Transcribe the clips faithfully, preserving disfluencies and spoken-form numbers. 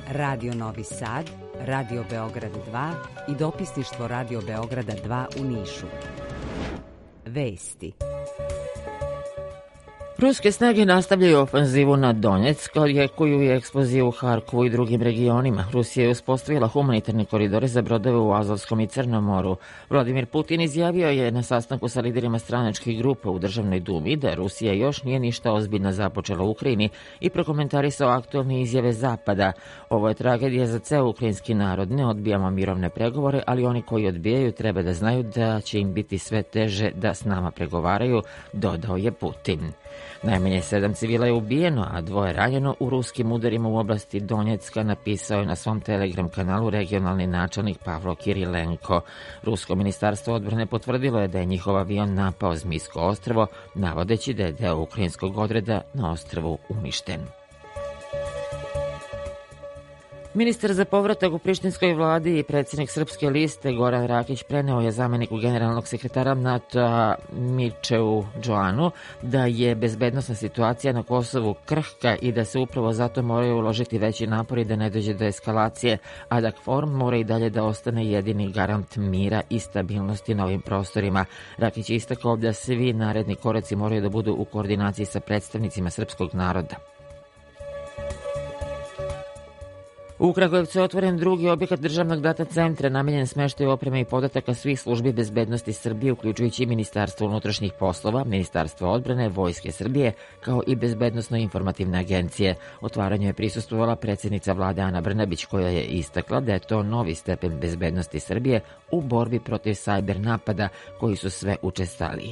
Radio Novi Sad, Radio Beograd dva i dopisništvo Radio Beograda dva u Nišu. Vesti. Ruske snage nastavljaju ofanzivu na Donjeck, odjekuju i eksploziju u Harkovu i drugim regionima. Rusija je uspostavila humanitarne koridore za brodove u Azovskom i Crnom moru. Vladimir Putin izjavio je na sastanku sa liderima stranačkih grupa u Državnoj dumi da Rusija još nije ništa ozbiljno započela u Ukrajini i prokomentarisao aktualne izjave Zapada. Ovo je tragedija za ceo ukrajinski narod. Ne odbijamo mirovne pregovore, ali oni koji odbijaju treba da znaju da će im biti sve teže da s nama pregovaraju, dodao je Putin. Najmanje sedam civila je ubijeno, a dvoje ranjeno u ruskim udarima u oblasti Donjecka, napisao je na svom Telegram kanalu regionalni načelnik Pavlo Kirilenko. Rusko ministarstvo odbrane potvrdilo je da je njihov avion napao Zmijsko ostrvo, navodeći da je deo ukrajinskog odreda na ostrvu uništen. Ministar za povratak u prištinskoj vladi i predsjednik Srpske liste Goran Rakić preneo je zameniku generalnog sekretara NATO-a Mirčeu Džoanu da je bezbednosna situacija na Kosovu krhka i da se upravo zato moraju uložiti veći napori da ne dođe do eskalacije, a da KFOR mora i dalje da ostane jedini garant mira i stabilnosti na ovim prostorima. Rakić je istakao da svi naredni koraci moraju da budu u koordinaciji sa predstavnicima srpskog naroda. U Kragujevcu je otvoren drugi objekat državnog data centra namenjen smeštaju opreme i podataka svih službi bezbednosti Srbije, uključujući i Ministarstvo unutrašnjih poslova, Ministarstvo odbrane, Vojske Srbije, kao i Bezbednosno-informativne agencije. Otvaranju je prisustvovala predsjednica vlade Ana Brnabić, koja je istakla da je to novi stepen bezbednosti Srbije u borbi protiv sajber napada koji su sve učestaliji.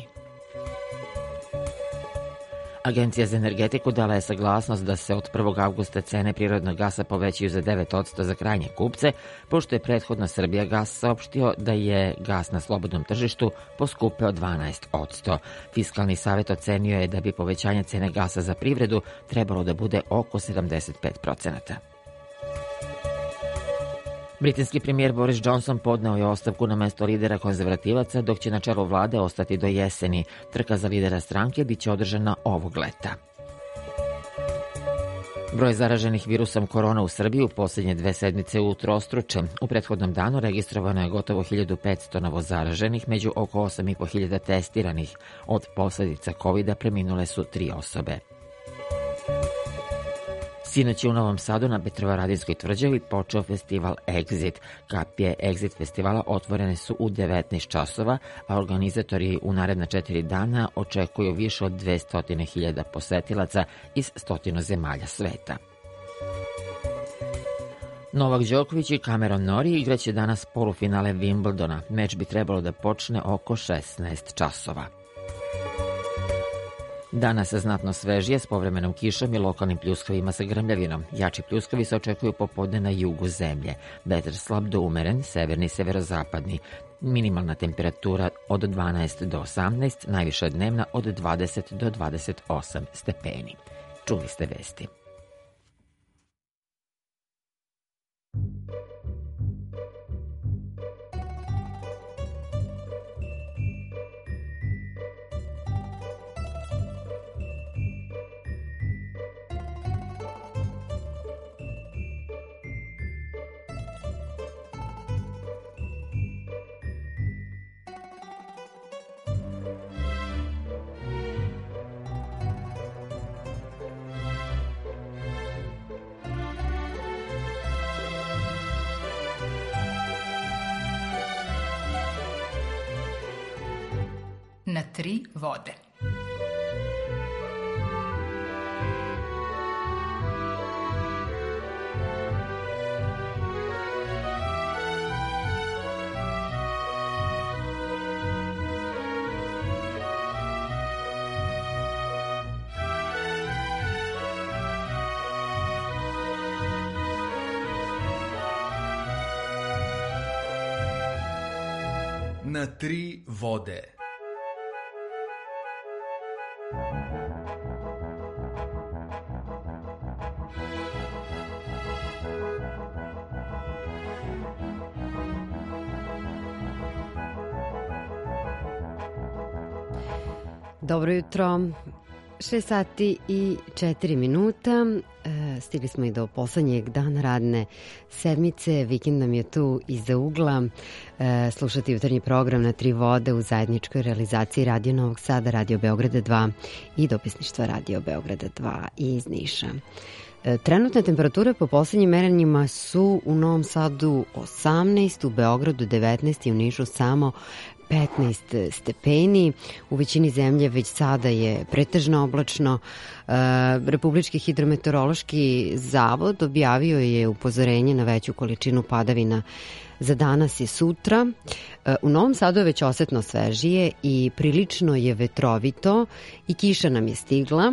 Agencija za energetiku dala je saglasnost da se od prvog avgusta cene prirodnog gasa povećaju za devet posto za krajnje kupce, pošto je prethodno Srbijagas saopštio da je gas na slobodnom tržištu poskupeo dvanaest posto. Fiskalni savjet ocenio je da bi povećanje cene gasa za privredu trebalo da bude oko sedamdeset pet posto. Britanski premijer Boris Johnson podneo je ostavku na mesto lidera konzervativaca, dok će na čelu vlade ostati do jeseni. Trka za lidera stranke biće održana ovog leta. Broj zaraženih virusom korona u Srbiji u posljednje dve sedmice utrostručen. U prethodnom danu registrovano je gotovo hiljadu petsto novozaraženih, među oko osam i po hiljada testiranih. Od posljedica kovida preminule su tri osobe. Sinoć je u Novom Sadu na Petrovaradinskoj tvrđavi počeo festival Exit. Kapije Exit festivala otvorene su u devetnaest časova, a organizatori u naredna četiri dana očekuju više od dvesta hiljada posetilaca iz stotinu zemalja sveta. Novak Đoković i Cameron Norrie igraće danas polufinale Wimbledona. Meč bi trebalo da počne oko šesnaest časova. Danas je znatno svežije s povremenom kišom i lokalnim pljuskovima sa grmljavinom. Jači pljuskovi se očekuju popodne na jugu zemlje. Vetar slab do umeren, severni, severozapadni. Minimalna temperatura od dvanaest do osamnaest, najviša dnevna od dvadeset do dvadeset osam stepeni. Čuli ste vesti. Na tri vode. Na tri vode. Dobro jutro, šest sati i četiri minuta. Stigli smo i do poslednjeg dana radne sedmice. Vikend nam je tu iza ugla. Slušati jutarnji program na Tri vode u zajedničkoj realizaciji Radio Novog Sada, Radio Beograda dva i dopisništva Radio Beograda dva iz Niša. Trenutne temperature po poslednjim merenjima su u Novom Sadu osamnaest, u Beogradu devetnaest i u Nišu samo petnaest stepeni. U većini zemlje već sada je pretežno oblačno. Republički hidrometeorološki zavod objavio je upozorenje na veću količinu padavina za danas i sutra. U Novom Sadu je već osetno svežije i prilično je vetrovito i kiša nam je stigla.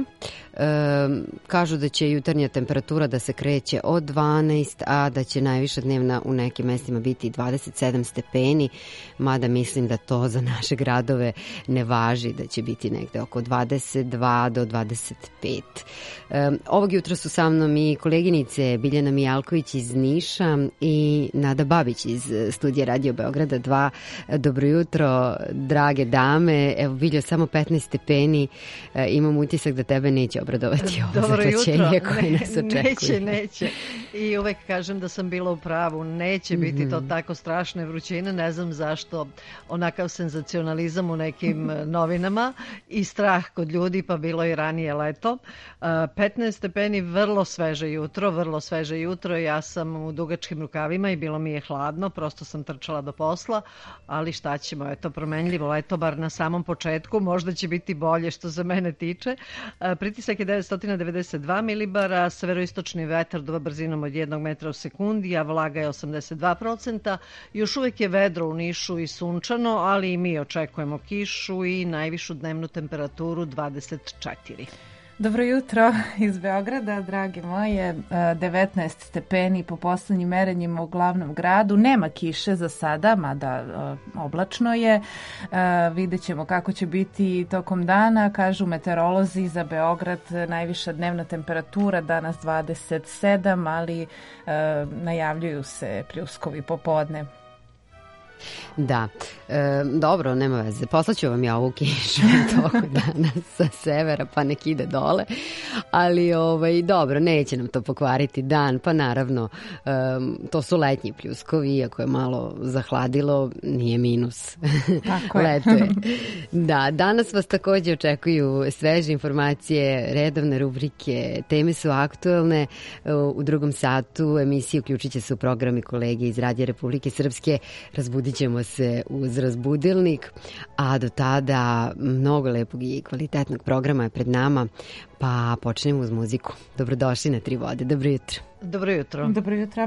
E, kažu da će jutarnja temperatura da se kreće od dvanaest, a da će najviša dnevna u nekim mestima biti dvadeset sedam stepeni, mada mislim da to za naše gradove ne važi, da će biti negde oko dvadeset dva do dvadeset pet. E, ovog jutra su sa mnom i koleginice Biljana Mijalković iz Niša i Nada Babić iz studija Radio Beograda dva. Dobro jutro, drage dame. Evo, Biljo, samo petnaest stepeni. E, imam utisak da tebe neće obradovati ovo zaklaćenje koje nas očekuje. Neće, neće. I uvek kažem da sam bila u pravu. Neće biti mm-hmm. to tako strašne vrućine. Ne znam zašto onakav senzacionalizam u nekim novinama i strah kod ljudi, pa bilo i ranije leto. petnaest stepeni, vrlo sveže jutro, vrlo sveže jutro. Ja sam u dugačkim rukavima i bilo mi je hladno, prosto sam trčala do posla, ali šta ćemo, eto, promenljivo leto, bar na samom početku, možda će biti bolje što za mene tiče. Pritisak je devetsto devedeset dva milibara, severoistočni vetar duva brzinom od jednog metra u sekundi, a vlaga je osamdeset dva procenta. Još uvek je vedro u Nišu i sunčano, ali i mi očekujemo kišu i najvišu dnevnu temperaturu dvadeset četiri. Dobro jutro iz Beograda, dragi moje. devetnaest stepeni po poslednjim merenjima u glavnom gradu. Nema kiše za sada, mada oblačno je. Vidjet ćemo kako će biti tokom dana. Kažu meteorolozi za Beograd najviša dnevna temperatura danas dvadeset sedam, ali najavljuju se pljuskovi popodne. Da, e, dobro, nema veze. Poslaću vam ja ovu kišu toku dana sa severa, pa nek ide dole. Ali, ovaj, dobro, neće nam to pokvariti dan. Pa naravno, e, to su letnji pljuskovi, iako je malo zahladilo, nije minus. Tako je. Leto je. Da, danas vas takođe očekuju sveže informacije, redovne rubrike, teme su aktuelne. U drugom satu emisije uključit će se u programi kolege iz Radija Republike Srpske. Razbudit ćemo se uz razbudilnik, a do tada mnogo lepog i kvalitetnog programa je pred nama, pa počnemo uz muziku. Dobrodošli na Tri vode. Dobro jutro. Dobro jutro. Dobro jutro.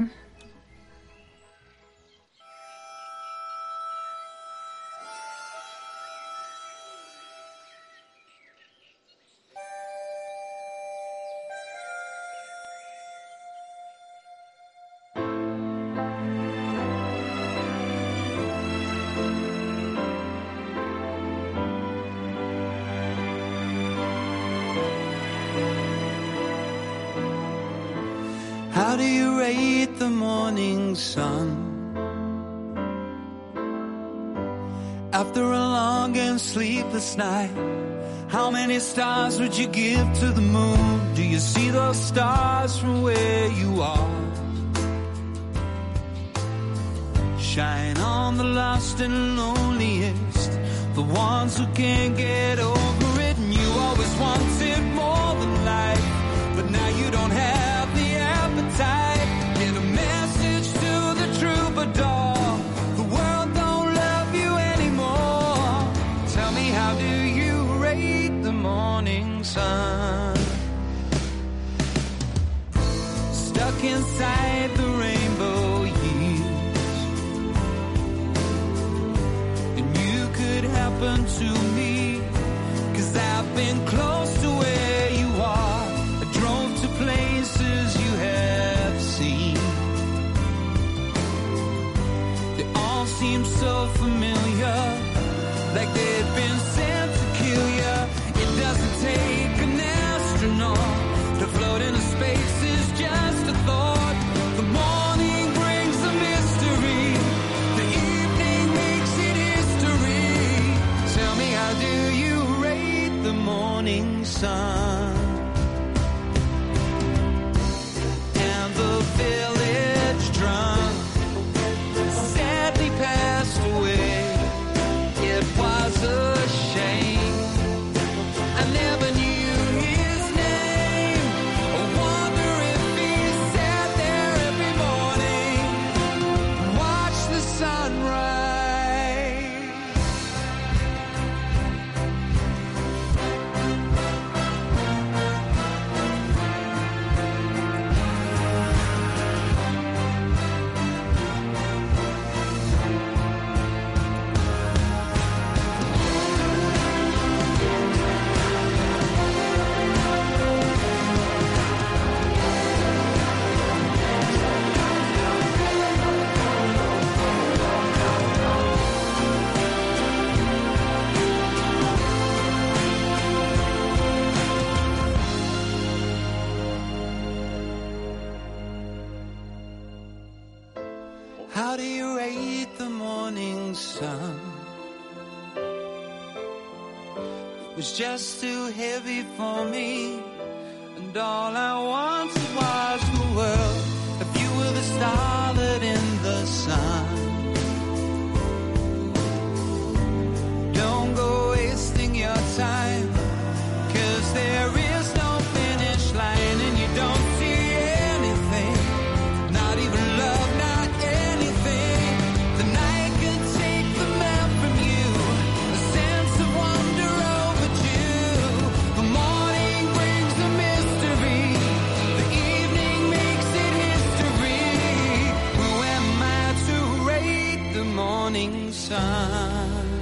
How do you rate the morning sun? After a long and sleepless night, how many stars would you give to the moon? Do you see those stars from where you are? Shine on the lost and loneliest, the ones who can't get over it. And you always wanted more than life, but now you don't have the appetite. Get a message to the troubadour, the world don't love you anymore. Tell me, how do you rate the morning sun? Stuck inside the rainbow years, and you could happen to me, 'cause I've been close to where you are. I drove to places you have seen. They all seem so familiar, like they've been sent to kill you. It doesn't take an astronaut to float into space, is just a thought. The morning brings a mystery, the evening makes it history. Tell me, how do you rate the morning sun? How do you rate the morning sun? It was just too heavy for me, and all I wanted was the world. If you were the starlet in the sun, don't go wasting your time, 'cause there is no finish line, and you don't see anything, not even love, not anything. The night could take the man from you, a sense of wonder overdue. The morning brings the mystery, the evening makes it history. Who am I to rate the morning sun?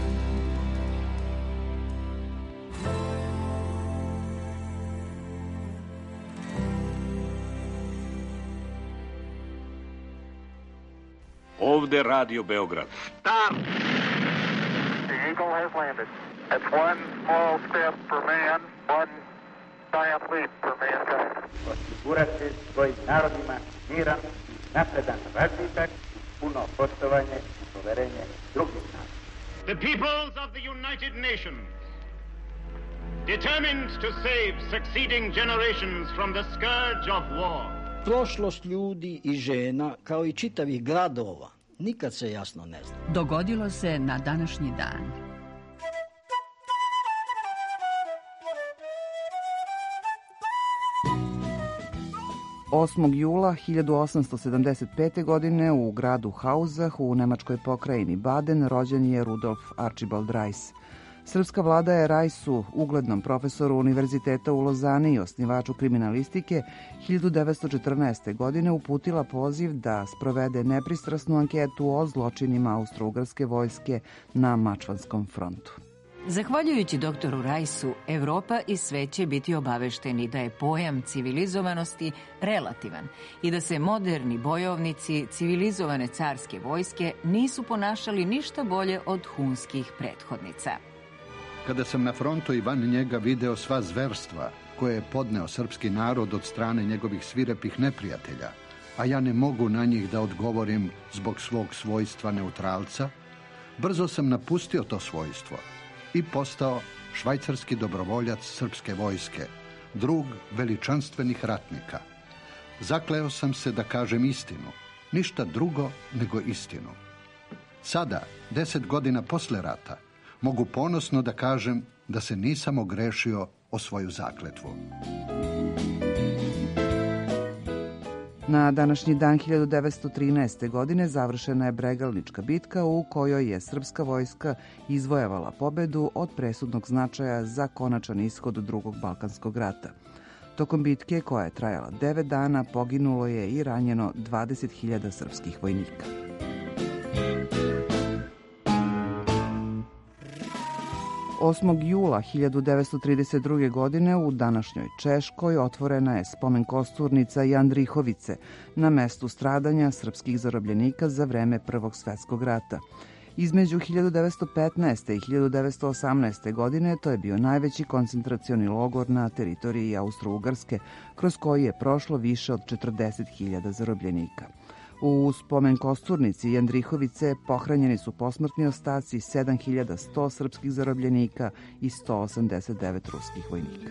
Ovde Radio Beograd. Stop! The Eagle has landed. That's one small step for man, one giant leap for mankind. Osigurati svojim narodima miran, napredan razvitak, puno poštovanje i poverenje drugih naroda. The peoples of the United Nations, determined to save succeeding generations from the scourge of war. Prošlost ljudi i žena, kao i čitavih gradova, nikad se jasno ne zna. Dogodilo se na današnji dan. osmog jula hiljadu osamsto sedamdeset pete. godine u gradu Hauzach u nemačkoj pokrajini Baden rođen je Rudolf Archibald Reis. Srpska vlada je Reisu, uglednom profesoru Univerziteta u Lozani i osnivaču kriminalistike, hiljadu devetsto četrnaeste. godine uputila poziv da sprovede nepristrasnu anketu o zločinima austro-ugarske vojske na Mačvanskom frontu. Zahvaljujući doktoru Reisu, Evropa i svet će biti obavešteni da je pojam civilizovanosti relativan i da se moderni bojovnici civilizovane carske vojske nisu ponašali ništa bolje od hunskih prethodnica. Kada sam na frontu i van njega video sva zverstva koje je podneo srpski narod od strane njegovih svirepih neprijatelja, a ja ne mogu na njih da odgovorim zbog svog svojstva neutralca, brzo sam napustio to svojstvo i postao švajcarski dobrovoljac srpske vojske, drug veličanstvenih ratnika. Zakleo sam se da kažem istinu, ništa drugo nego istinu. Sada, deset godina posle rata, mogu ponosno da kažem da se nisam ogrešio o svoju zakletvu. Na današnji dan hiljadu devetsto trinaeste. godine završena je Bregalnička bitka u kojoj je srpska vojska izvojevala pobedu od presudnog značaja za konačan ishod drugog Balkanskog rata. Tokom bitke, koja je trajala devet dana, poginulo je i ranjeno dvadeset hiljada srpskih vojnika. osmog jula hiljadu devetsto trideset druge. godine u današnjoj Češkoj otvorena je spomen kosturnica Jandrihovice na mestu stradanja srpskih zarobljenika za vreme Prvog svetskog rata. Između hiljadu devetsto petnaeste. i hiljadu devetsto osamnaeste. godine to je bio najveći koncentracioni logor na teritoriji Austro-Ugarske, kroz koji je prošlo više od četrdeset hiljada zarobljenika. U spomen kosturnici Jandrihovice pohranjeni su posmrtni ostaci sedam hiljada sto srpskih zarobljenika i sto osamdeset devet ruskih vojnika.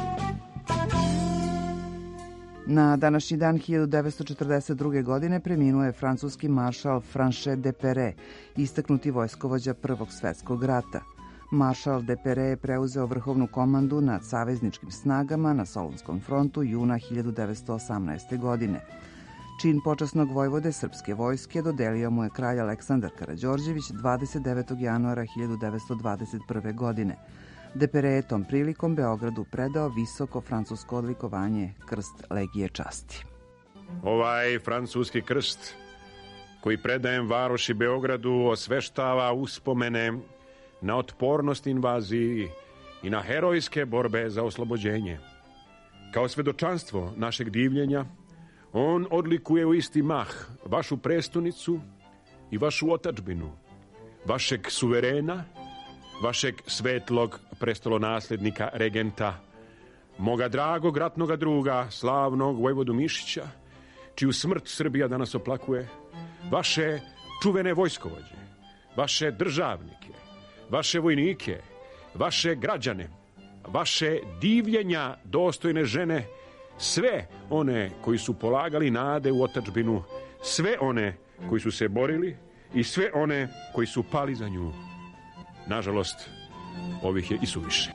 Na današnji dan hiljadu devetsto četrdeset druge. godine preminuo je francuski maršal Franchet Depere, istaknuti vojskovođa Prvog svetskog rata. Maršal Depere je preuzeo vrhovnu komandu nad savezničkim snagama na Solunskom frontu juna hiljadu devetsto osamnaeste. godine. Čin počasnog vojvode srpske vojske dodelio mu je kralj Aleksandar Karađorđević dvadeset devetog januara hiljadu devetsto dvadeset prve. godine. Depere je tom prilikom Beogradu predao visoko francusko odlikovanje Krst Legije časti. Ovaj francuski krst koji predajem varoši Beogradu osveštava uspomene na otpornost invaziji i na herojske borbe za oslobođenje. Kao svedočanstvo našeg divljenja, on odlikuje u isti mah vašu prestonicu i vašu otadžbinu, vašeg suverena, vašeg svetlog prestolonaslednika regenta, moga dragog ratnoga druga, slavnog vojvodu Mišića, čiju smrt Srbija danas oplakuje, vaše čuvene vojskovođe, vaše državnike, vaše vojnike, vaše građane, vaše divljenja dostojne žene, sve one koji su polagali nade u otadžbinu, sve one koji su se borili i sve one koji su pali za nju. Nažalost, ovih je i suviše.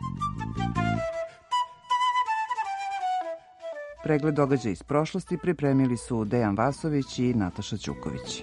Pregled događaja iz prošlosti pripremili su Dejan Vasović i Nataša Ćuković.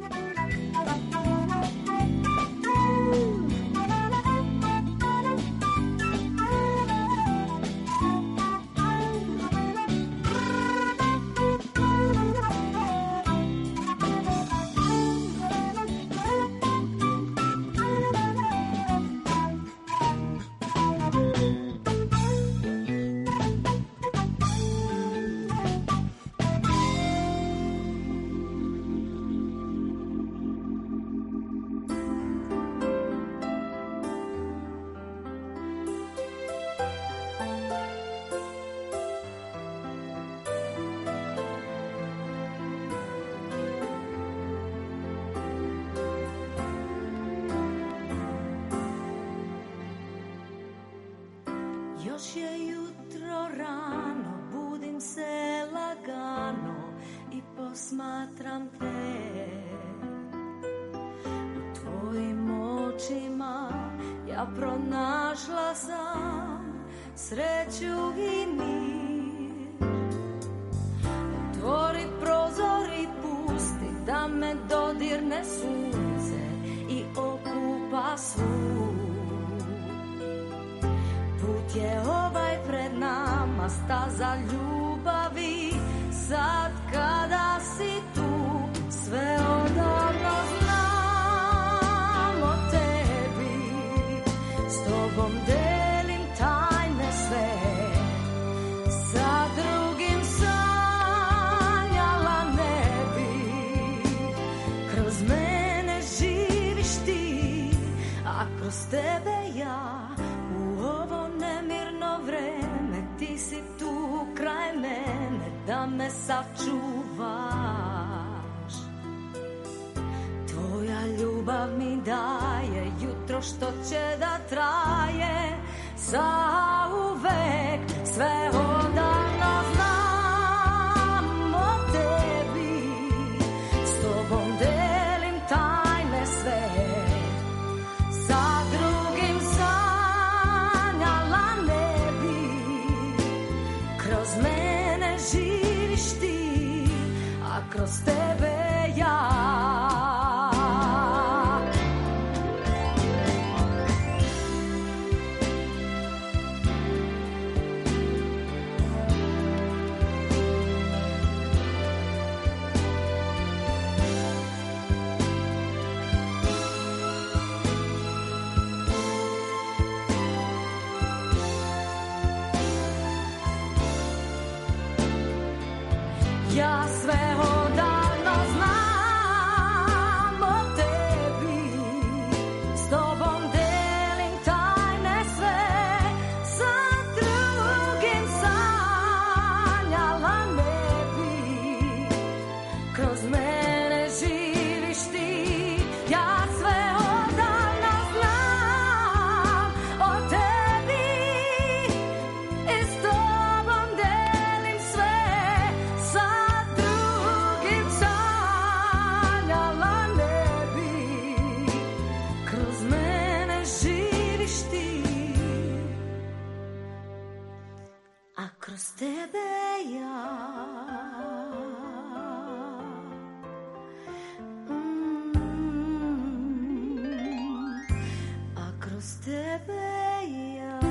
Još je jutro rano, budim se lagano i posmatram te. U tvojim očima ja pronašla sam sreću i mir. Otvori prozor i pusti da me dodirne sunce i okupa svu. Put je ovaj pred nama, staza ljubavi, sad kada si tu, sve odavno znam o tebi, s tobom delim tajne sve, sa drugim sanjala ne bi, kroz mene živiš ti, a kroz tebe ja. Ti si tu kraj mene da me sačuvaš. Tvoja ljubav mi daje jutro što će da traje zauvek, sve odavno znam o tebi, s tobom delim tajne sve, sa drugim sanjala ne bi, kroz mene živiš ti, a kroz tebe ja. Ja sve odavno znam o tebi, s tobom delim tajne sve, sa drugim sanjala ne bi, kroz mene živiš ti. Ja sve odavno znam o tebi i s tobom delim sve, sa kroz tebe ja. Mm, a kroz tebe ja.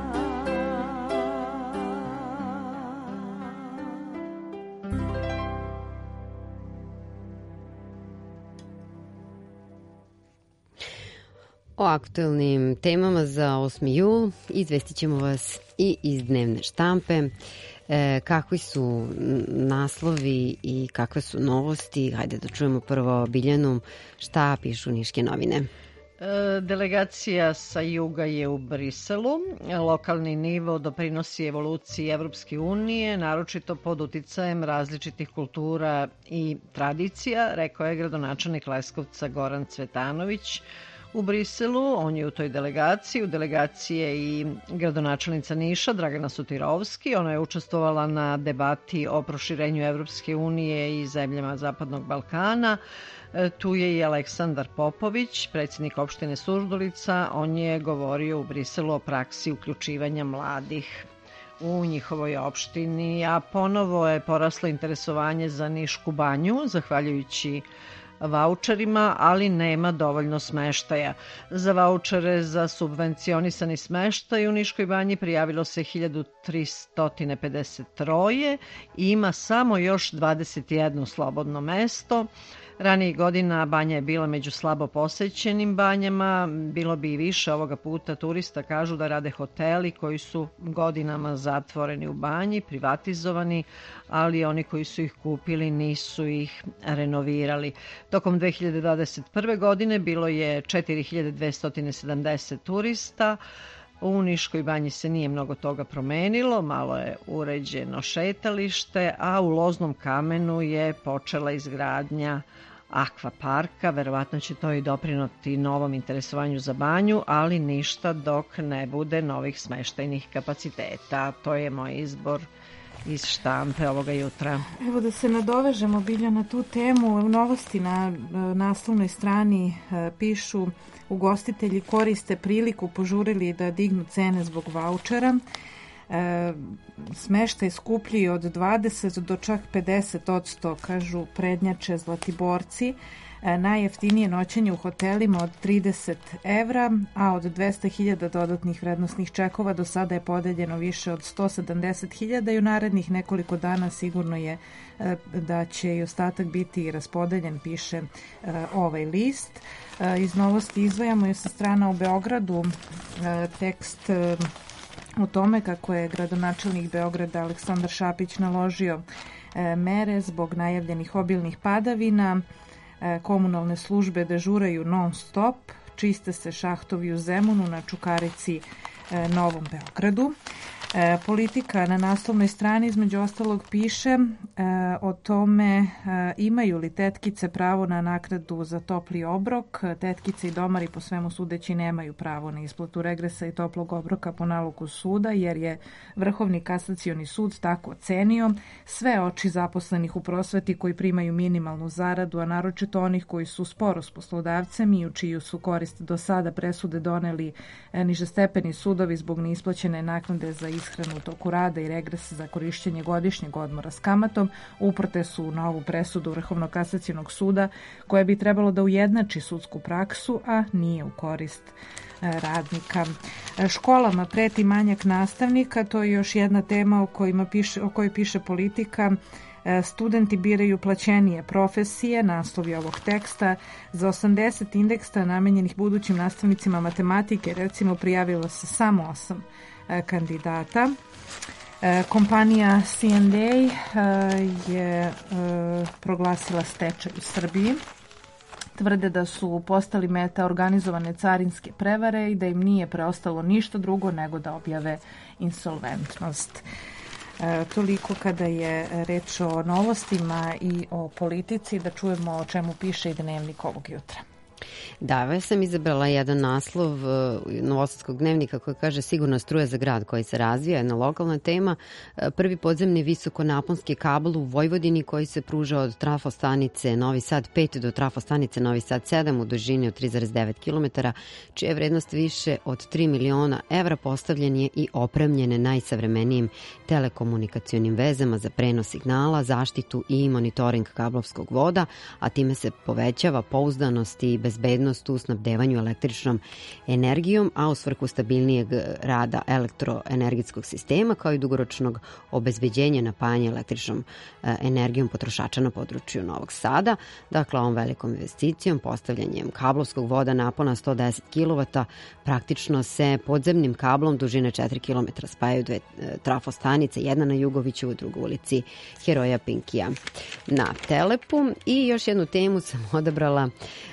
O aktuelnim temama za osmi jul izvestit ćemo vas i iz dnevne štampe. E, kakvi su naslovi i kakve su novosti? Hajde da čujemo prvo Biljanu šta pišu Niške novine. Delegacija sa juga je u Briselu. Lokalni nivo doprinosi evoluciji Evropske unije, naročito pod uticajem različitih kultura i tradicija, rekao je gradonačelnik Leskovca Goran Cvetanović u Briselu. On je u toj delegaciji. U delegaciji je i gradonačelnica Niša Dragana Sotirovski. Ona je učestvovala na debati o proširenju Evropske unije i zemljama Zapadnog Balkana. Tu je i Aleksandar Popović, predsjednik opštine Surdulica. On je govorio u Briselu o praksi uključivanja mladih u njihovoj opštini, a ponovo je poraslo interesovanje za Nišku banju, zahvaljujući vaučerima, ali nema dovoljno smeštaja. Za vaučere za subvencionisani smeštaj u Niškoj banji prijavilo se hiljadu trista pedeset tri i ima samo još dvadeset jedno slobodno mesto. Ranijih godina banja je bila među slabo posećenim banjama, bilo bi i više ovoga puta. Turista kažu da rade hoteli koji su godinama zatvoreni u banji, privatizovani, ali oni koji su ih kupili nisu ih renovirali. Tokom dve hiljade dvadeset prve. godine bilo je četiri hiljade dvesta sedamdeset turista. U Niškoj banji se nije mnogo toga promenilo, malo je uređeno šetalište, a u Loznom kamenu je počela izgradnja akvaparka. Verovatno će to i doprinoti novom interesovanju za banju, ali ništa dok ne bude novih smeštajnih kapaciteta. To je moj izbor iz štampe ovoga jutra. Evo da se nadovežemo, Bilja, na tu temu. Novosti na naslovnoj strani pišu: ugostitelji koriste priliku, požurili da dignu cene zbog vaučera. E, smeštaj skuplji od dvadeset do čak pedeset odsto, kažu prednjače Zlatiborci. E, najjeftinije noćenje u hotelima od trideset evra, a od dvesta hiljada dodatnih vrednosnih čekova do sada je podeljeno više od sto sedamdeset hiljada i u narednih nekoliko dana sigurno je e, da će i ostatak biti raspodeljen, piše e, ovaj list. E, iz novosti izdvajamo je sa strana u Beogradu e, tekst e, o tome kako je gradonačelnik Beograda Aleksandar Šapić naložio e, mere zbog najavljenih obilnih padavina. E, komunalne službe dežuraju non stop, čiste se šahtovi u Zemunu, na Čukarici, e, Novom Beogradu. E, politika na naslovnoj strani između ostalog piše e, o tome e, imaju li tetkice pravo na naknadu za topli obrok. Tetkice i domari po svemu sudeći nemaju pravo na isplatu regresa i toplog obroka po nalogu suda, jer je Vrhovni kasacioni sud tako ocenio. Sve oči zaposlenih u prosveti koji primaju minimalnu zaradu, a naročito onih koji su sporo s poslodavcem i u čiju su korist do sada presude doneli e, nižestepeni sudovi zbog neisplaćene naknade za ishranu u toku rada i regres za korišćenje godišnjeg odmora s kamatom, uprte su na ovu presudu Vrhovnog kasacionog suda, koja bi trebalo da ujednači sudsku praksu, a nije u korist radnika. Školama preti manjak nastavnika, to je još jedna tema o, kojima piše, o kojoj piše Politika. Studenti biraju plaćenije profesije, naslovi ovog teksta. Za osamdeset indeksa namenjenih budućim nastavnicima matematike, recimo, prijavilo se samo osam kandidata. Kompanija C and A je proglasila stečaj u Srbiji. Tvrde da su postali meta organizovane carinske prevare i da im nije preostalo ništa drugo nego da objave insolventnost. E, toliko kada je reč o novostima i o politici, da čujemo o čemu piše i Dnevnik ovog jutra. Da, već sam izabrala jedan naslov Novosadskog dnevnika koji kaže sigurna struja za grad koji se razvija, jedna lokalna tema. Prvi podzemni visokonaponski kabel u Vojvodini koji se pruža od trafostanice Novi Sad pet do trafostanice Novi Sad sedam u dužini od tri zarez devet kilometara, čija je vrednost više od tri miliona evra, postavljen je i opremljene najsavremenijim telekomunikacionim vezama za prenos signala, zaštitu i monitoring kablovskog voda, a time se povećava pouzdanost i bezbednost u snabdevanju električnom energijom, a u svrhu stabilnijeg rada elektroenergetskog sistema, kao i dugoročnog obezbeđenja napajanja električnom energijom potrošača na području Novog Sada. Dakle, ovom velikom investicijom, postavljanjem kablovskog voda napona sto deset kilovata, praktično se podzemnim kablom dužine četiri kilometra spajaju dve trafostanice, jedna na Jugovićevu, druga u ulici Heroja Pinkija na Telepu. I još jednu temu sam odabrala e,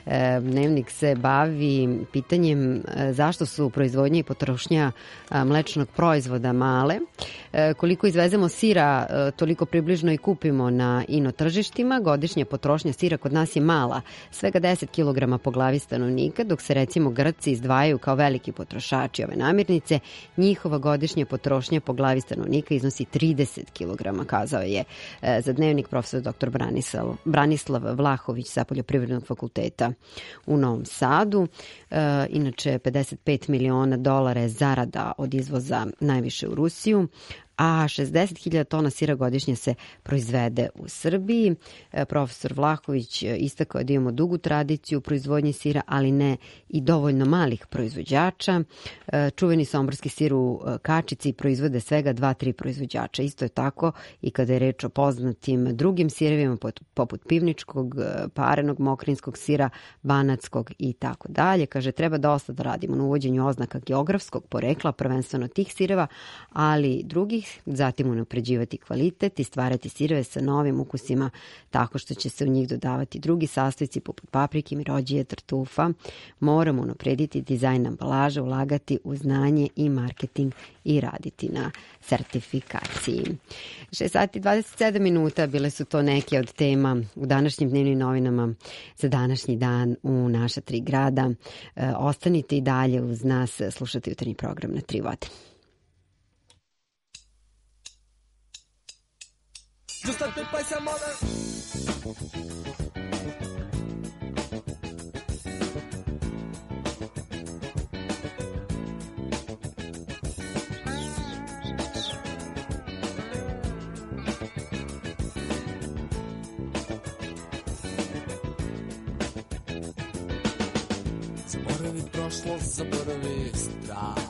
Dnevnik se bavi pitanjem zašto su proizvodnja i potrošnja mlečnog proizvoda male. Koliko izvezemo sira, toliko približno i kupimo na ino tržištima. Godišnja potrošnja sira kod nas je mala, svega deset kilograma po glavi stanovnika, dok se recimo Grci izdvajaju kao veliki potrošači ove namirnice. Njihova godišnja potrošnja po glavi stanovnika iznosi trideset kilograma, kazao je za Dnevnik profesor doktor Branislav, Branislav Vlahović sa Poljoprivrednog fakulteta u Novom Sadu. E, inače, pedeset pet miliona dolara je zarada od izvoza najviše u Rusiju, a šezdeset hiljada tona sira godišnje se proizvede u Srbiji. E, profesor Vlahović istakao da imamo dugu tradiciju u proizvodnji sira, ali ne i dovoljno malih proizvođača. E, čuveni somborski sir u kačici proizvode svega dva, tri proizvođača. Isto je tako i kada je reč o poznatim drugim sirevima poput pivničkog, parenog, mokrinskog sira, banatskog i tako dalje. Kaže, treba dosta da radimo na uvođenju oznaka geografskog porekla, prvenstveno tih sireva, ali drugih, zatim unapređivati kvalitet i stvarati sireve sa novim ukusima tako što će se u njih dodavati drugi sastojci poput paprike, mirođije, tartufa. Moramo unaprediti dizajn ambalaža, ulagati u znanje i marketing i raditi na sertifikaciji. šest sati dvadeset sedam minuta bile su to neke od tema u današnjim dnevnim novinama za današnji dan u naša tri grada. E, ostanite i dalje uz nas, slušate jutarnji program na Tri vode. Just let me play some other. Zaboravi prošlost, zaboravi strah.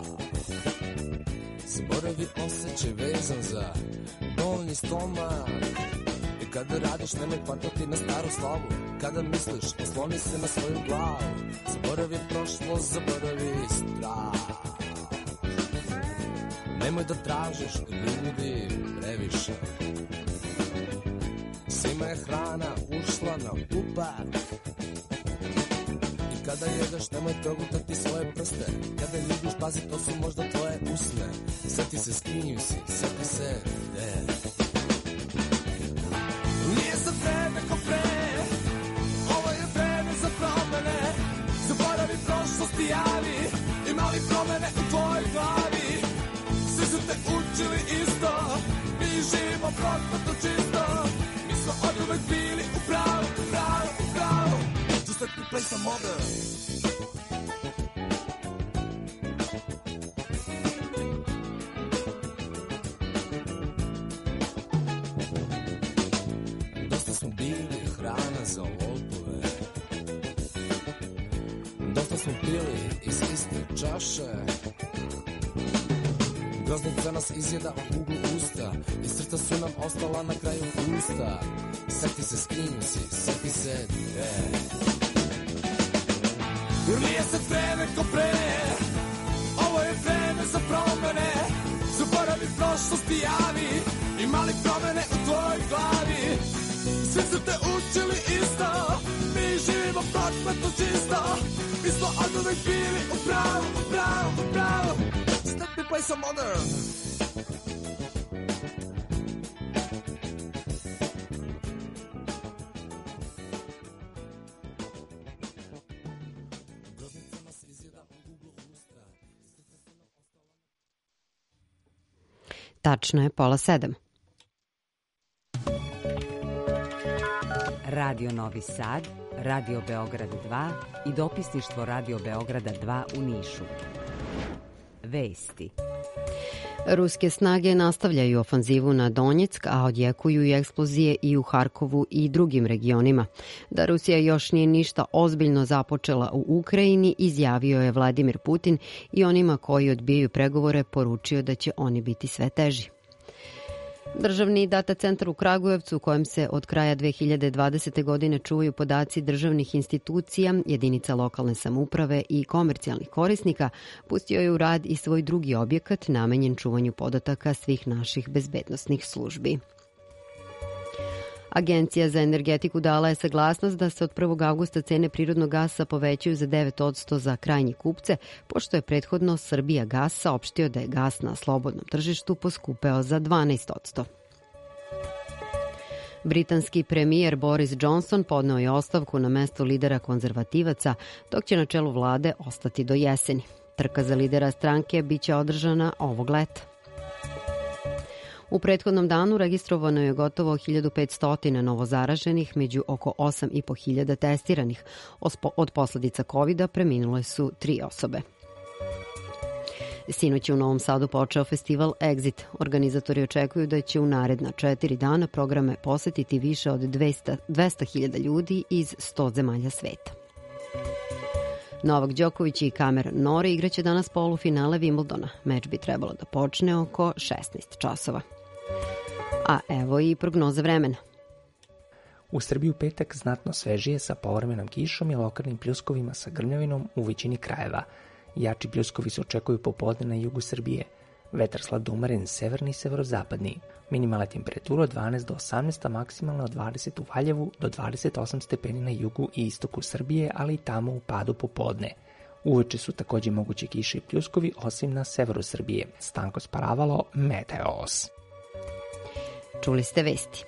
Zaboravi osjećaj vezan za bolni stomak. I kada radiš nemoj patati na staru slavu. Kada misliš osloni se na svoju glavu. Zaboravi prošlost, zaboravi strah. Nemoj da tražiš od ljudi previše. Svima je hrana ušla na upak. I kada jedeš nemoj progutati svoje prste. Kada ljubiš pazi to su možda tvoje usne. Sjeti se skinju si, sjeti se gde. Nije sad vreme ko pre, ovo je vreme za promene. Zaboravi prošlost i javi, imali promene u tvojoj glavi. Svi su te učili isto, mi živimo prokleto čisto. Mi smo od uvek bili u pravu, u pravu, u pravu. Just let me play some other. Za lopove. Dosta smo pili iz iste čaše. Groznica nas izjeda u uglu usta. I srca su nam ostala na kraju usta. Sjeti se, skinju si, sjeti se gde. Jer nije sad vreme ko pre, ovo je vreme za promene. Zaboravi prošlost i javi, imali promene u tvojoj glavi. Svi su te učili isto, mi živimo prokleto čisto. Mi smo od uvek bili u pravu, u pravu, u pravu. Just let me play some modern. Tačno je pola sedam. Radio Novi Sad, Radio Beograd dva i dopisništvo Radio Beograda dva u Nišu. Vesti. Ruske snage nastavljaju ofanzivu na Donjeck, a odjekuju i eksplozije i u Harkovu i drugim regionima. Da Rusija još nije ništa ozbiljno započela u Ukrajini, izjavio je Vladimir Putin i onima koji odbijaju pregovore poručio da će oni biti sve teži. Državni data centar u Kragujevcu, u kojem se od kraja dve hiljade dvadesete. godine čuvaju podaci državnih institucija, jedinica lokalne samouprave i komercijalnih korisnika, pustio je u rad i svoj drugi objekat namenjen čuvanju podataka svih naših bezbednosnih službi. Agencija za energetiku dala je saglasnost da se od prvog avgusta cene prirodnog gasa povećaju za devet posto za krajnje kupce, pošto je prethodno Srbija gas saopštio da je gas na slobodnom tržištu poskupeo za dvanaest posto. Britanski premijer Boris Johnson podneo je ostavku na mesto lidera konzervativaca, dok će na čelu vlade ostati do jeseni. Trka za lidera stranke biće održana ovog leta. U prethodnom danu registrovano je gotovo hiljadu petsto novozaraženih, među oko osam i po hiljada testiranih. Od posledica kovida preminule su tri osobe. Sinoć je u Novom Sadu počeo festival Exit. Organizatori očekuju da će u naredna četiri dana programe posetiti više od dvesta hiljada ljudi iz sto zemalja sveta. Novak Đoković i Cameron Norrie igraće danas polufinale Wimbledona. Meč bi trebalo da počne oko šesnaest časova. A evo i prognoza vremena. U Srbiji u petak znatno svežije sa povremenom kišom i lokalnim pljuskovima sa grmljavinom u većini krajeva. Jači pljuskovi se očekuju popodne na jugu Srbije. Vetar slab do umeren severni i severozapadni. Minimalna temperatura od dvanaest do osamnaest, a maksimalna od dvadeset u Valjevu do dvadeset osam stepeni na jugu i istoku Srbije, ali i tamo u padu popodne. Uveče su također moguće kiše i pljuskovi, osim na severu Srbije. Stanko Sparavalo, Meteos. Čuli ste vesti.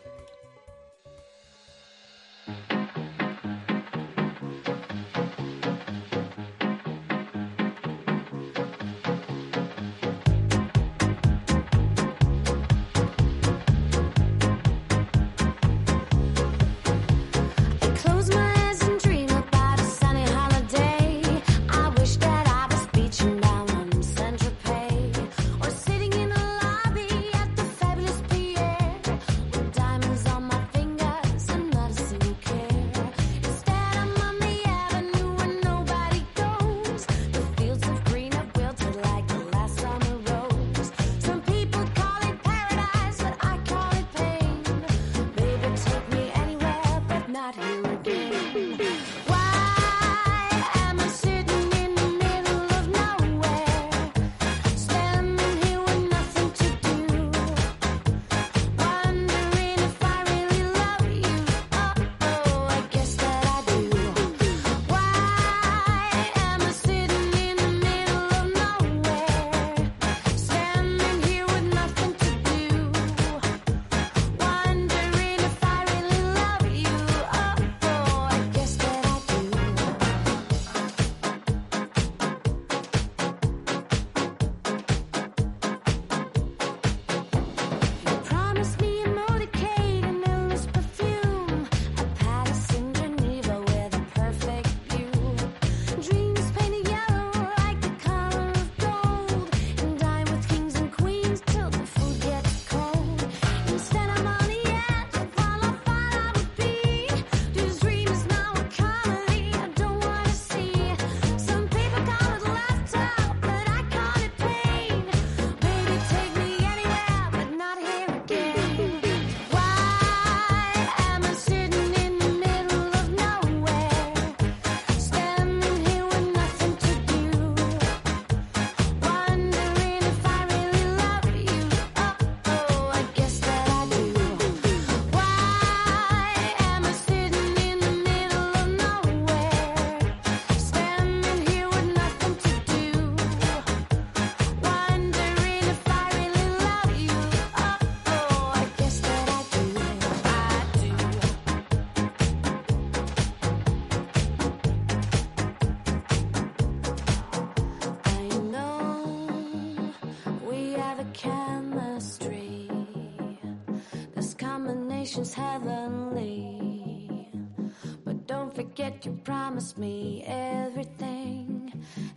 Heavenly, but don't forget you promised me everything,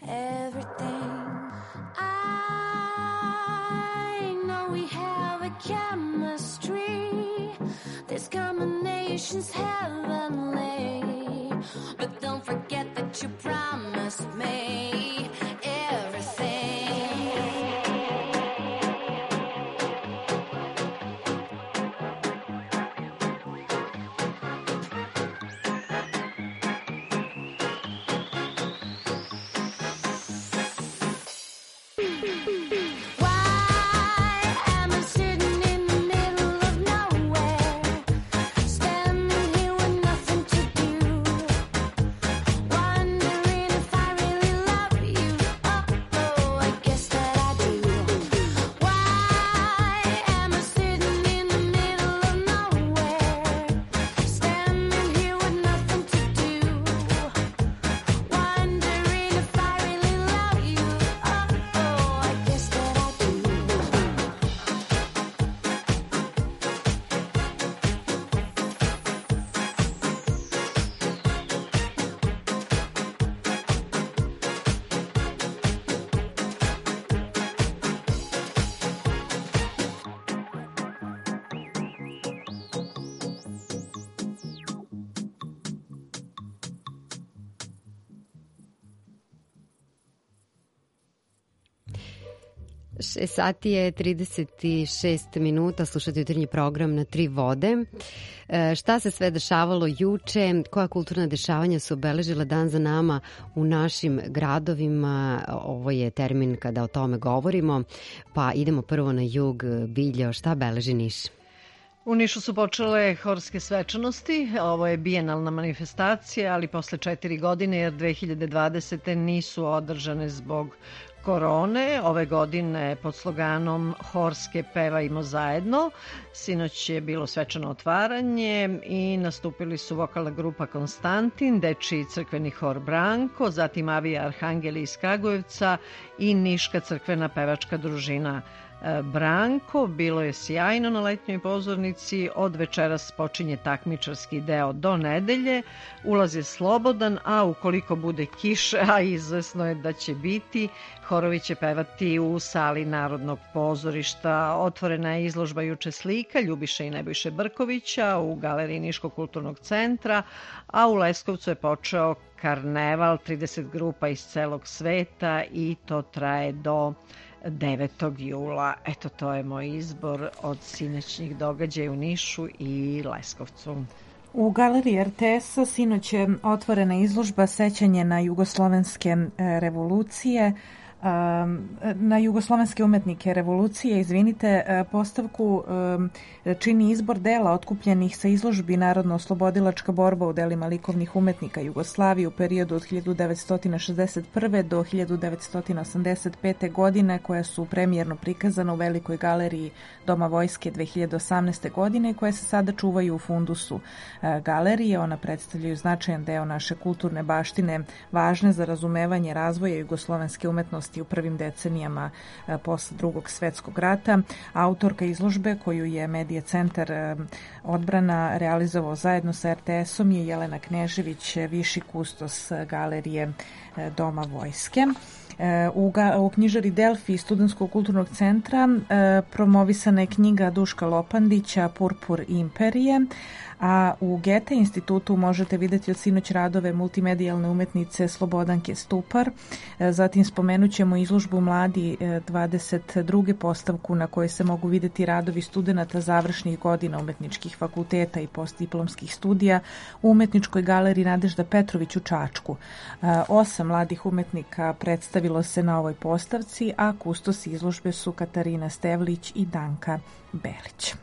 everything. I know we have a chemistry, this combination's heavenly, but don't forget that you promised me everything. Why am I sitting in the middle of nowhere? šest sati je trideset šest minuta, slušate jutarnji program na Tri vode. E, šta se sve dešavalo juče, koja kulturna dešavanja su obeležila dan za nama u našim gradovima, ovo je termin kada o tome govorimo, pa idemo prvo na jug. Biljo, šta beleži Niš? U Nišu su počele horske svečanosti, ovo je bijenalna manifestacija, ali posle četiri godine, jer dve hiljade dvadesete nisu održane zbog korone. Ove godine pod sloganom Horske pevajmo zajedno. Sinoć je bilo svečano otvaranje i nastupili su vokalna grupa Konstantin, dečiji crkveni hor Branko, zatim Avija Arhangeli iz Kragujevca i Niška crkvena pevačka družina Branko. Bilo je sjajno na letnjoj pozornici, od večeras počinje takmičarski deo do nedelje, ulaz je slobodan, a ukoliko bude kiše, a izvesno je da će biti, horovi će pevati u sali Narodnog pozorišta. Otvorena je izložba juče slika Ljubiše i Nebojše Brkovića u galeriji Niškog kulturnog centra, a u Leskovcu je počeo karneval, trideset grupa iz celog sveta i to traje do devetog jula. Eto, to je moj izbor od sinoćnih događaja u Nišu i Leskovcu. U galeriji er te es-a sinoć je otvorena izložba Sećanje na jugoslovenske revolucije, na jugoslovenske umetnike revolucije, izvinite, postavku čini izbor dela otkupljenih sa izložbi Narodno-oslobodilačka borba u delima likovnih umetnika Jugoslavije u periodu od hiljadu devetsto šezdeset prve do hiljadu devetsto osamdeset pete. godine, koja su premijerno prikazana u Velikoj galeriji Doma vojske dve hiljade osamnaeste. godine, koje se sada čuvaju u fundusu galerije. Ona predstavljaju značajan deo naše kulturne baštine, važne za razumevanje razvoja jugoslovenske umetnosti u prvim decenijama posle Drugog svetskog rata. Autorka izložbe, koju je Medija centar Odbrana realizovao zajedno sa er te es-om, je Jelena Knežević, viši kustos galerije Doma vojske. U, ga, u knjižari Delfi Studentskog kulturnog centra promovisana je knjiga Duška Lopandića Purpur imperije, a u Gete institutu možete vidjeti od sinoć radove multimedijalne umetnice Slobodanke Stupar. Zatim spomenut ćemo izložbu Mladi dvadeset druge postavku na kojoj se mogu vidjeti radovi studenta završnih godina umetničkih fakulteta i postdiplomskih studija u umetničkoj galeriji Nadežda Petrović u Čačku. Osam mladih umetnika predstavilo se na ovoj postavci, a kustosi izložbe su Katarina Stevlić i Danka Belić.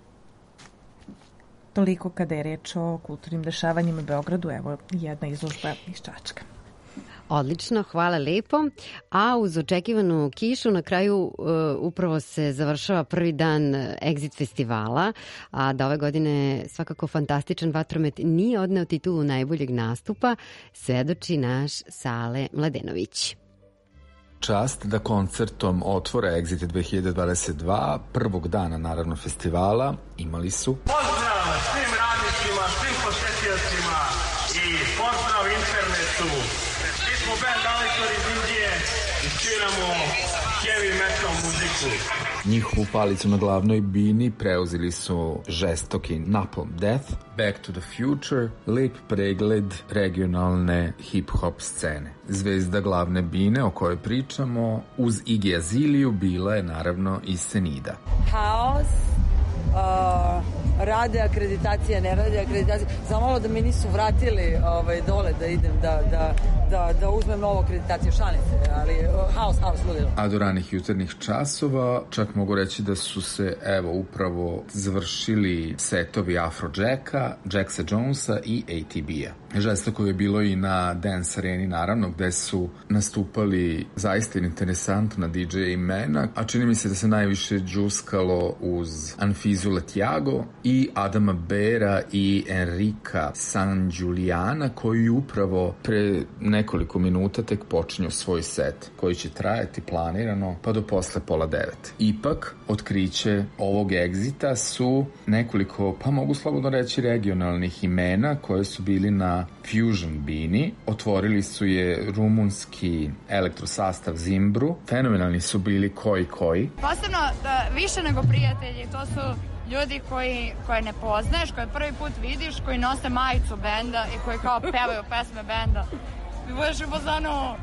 Toliko kada je reč o kulturnim dešavanjima u Beogradu, evo jedna izložba iz Čačka. Odlično, hvala lepo. A uz očekivanu kišu na kraju uh, upravo se završava prvi dan Exit festivala, a da ove godine svakako fantastičan vatromet nije odneo titulu najboljeg nastupa, svedoči naš Sale Mladenović. Čast da koncertom otvore Exit dve hiljade dvadeset dva, prvog dana naravno festivala, imali su... Pozdrav svim radnicima, svim posjetiocima i pozdrav internetu. Mi smo band Alektor iz Indije i sviramo heavy metal muziku. Njihovu palicu na glavnoj bini preuzeli su žestoki Napalm Death, Back to the Future, lep pregled regionalne hip-hop scene. Zvezda glavne bine o kojoj pričamo uz Iggy Azaleu bila je naravno i Senida. Haos, uh, rade akreditacije, ne rade akreditacije. Samo malo da mi nisu vratili ovaj, dole da idem, da, da, da, da uzmem novu akreditaciju, šalim se, ali uh, haos, haos, ludilo. A do ranih jutarnjih časova čak mogu reći da su se, evo, upravo završili setovi Afrojacka, Jacksa Jonesa i A T B-a. Žestoko je bilo i na Dance Areni, naravno, gde su nastupali zaista interesantna D J imena, a čini mi se da se najviše džuskalo uz Anfizu Letiago i Adama Bera i Enrika San Giuliana, koji upravo pre nekoliko minuta tek počinju svoj set, koji će trajati planirano pa do posle pola devet. Ipak, otkriće ovog egzita su nekoliko, pa mogu slobodno reći, regionalnih imena koje su bili na Fusion bini. Otvorili su je rumunski elektrosastav Zimbru. Fenomenalni su bili koji koji. Posebno da, više nego prijatelji, to su ljudi koji, koje ne poznaješ, koje prvi put vidiš, koji nose majicu benda i koji kao pevaju pesme benda. Mi budeš u fazonu,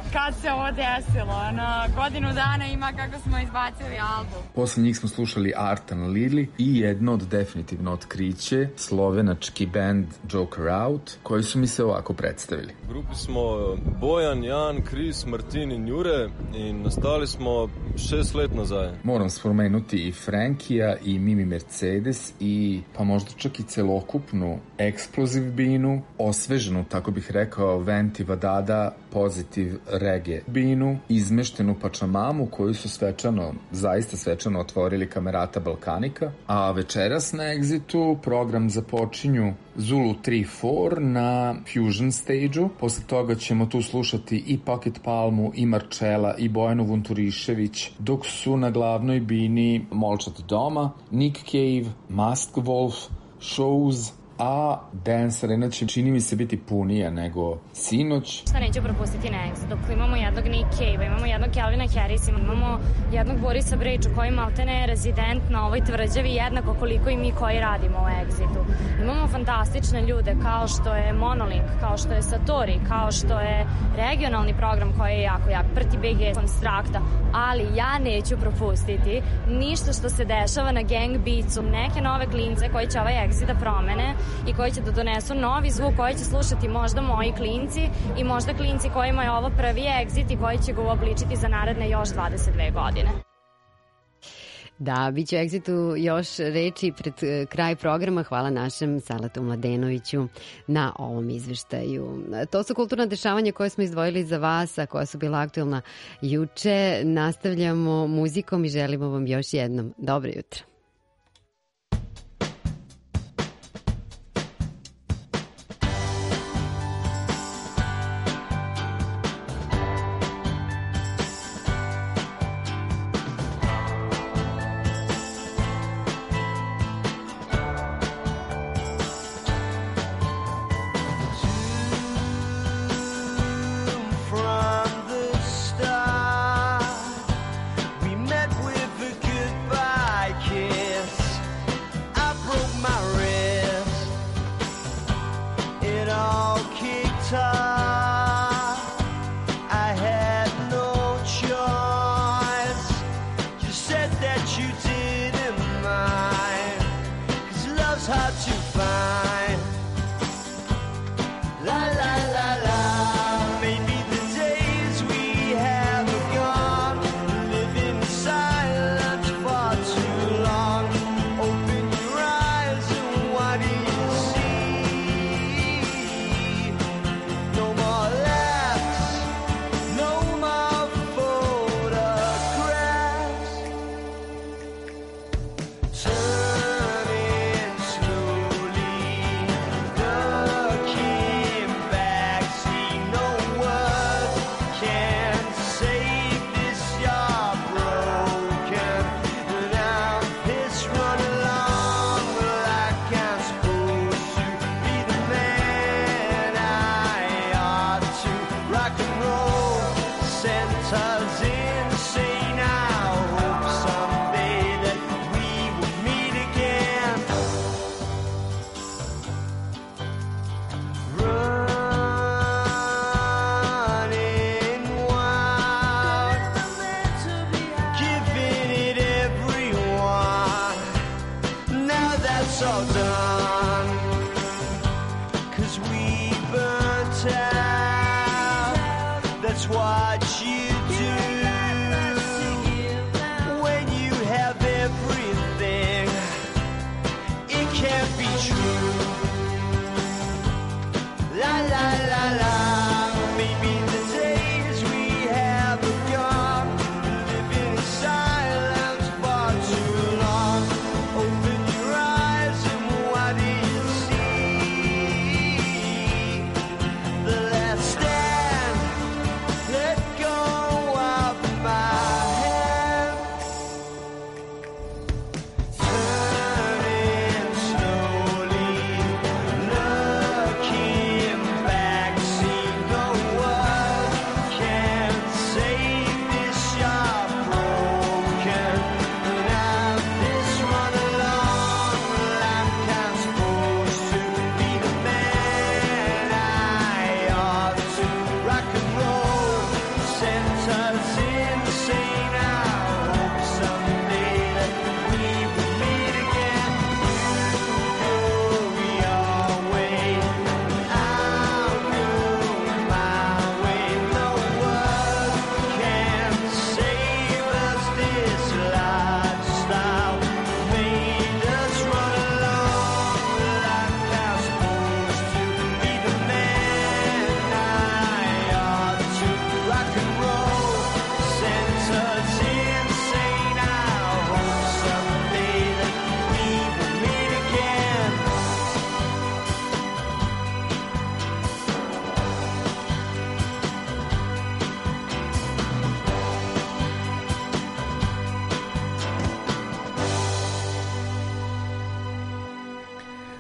kad se ovo desilo. Na godinu dana ima kako smo izbacili album. Posle njih smo slušali Artan Lili i jedno od definitivno otkriće, slovenački band Joker Out, koji su mi se ovako predstavili. U grupi smo Bojan, Jan, Kris, Martin i Njure i nastali smo šest let nazad. Moram spomenuti i Frankija i Mimi Mercedes i pa možda čak i celokupnu Explosive binu, osveženu, tako bih rekao, Venti Vadada Pozitiv reggae binu, izmeštenu Pačamamu koju su svečano, zaista svečano otvorili Kamerata Balkanika, a večeras na Exitu program započinju Zulu tri četiri na Fusion stage-u. Posle toga ćemo tu slušati i Pocket Palmu, i Marčela, i Bojanu Vunturišević, dok su na glavnoj bini Molčat Doma, Nick Cave, Mask Wolf, Shows, a Dance Arena će, čini mi se, biti punija nego sinoć. Šta neću propustiti na Exit? Dok imamo jednog Nick Cave, imamo jednog Calvina Harrisa, imamo jednog Borisa Brejču koji maltene je rezident na ovoj tvrđavi jednako koliko i mi koji radimo u Exitu. Imamo fantastične ljude kao što je Monolink, kao što je Satori, kao što je regionalni program koji je jako jak, Prti B G, Konstrakta, ali ja neću propustiti ništa što se dešava na Gang Beatsu, neke nove klince koji će ovaj Exit da promene i koji će da donesu novi zvuk koji će slušati možda moji klinci i možda klinci kojima je ovo prvi Exit i koji će ga uobličiti za naredne još dvadeset dve godine. Da, bit će u Exitu još reči pred kraj programa. Hvala našem Salatu Mladenoviću na ovom izveštaju. To su kulturna dešavanja koje smo izdvojili za vas, a koja su bila aktuelna juče. Nastavljamo muzikom i želimo vam još jednom dobro jutro. Kiss.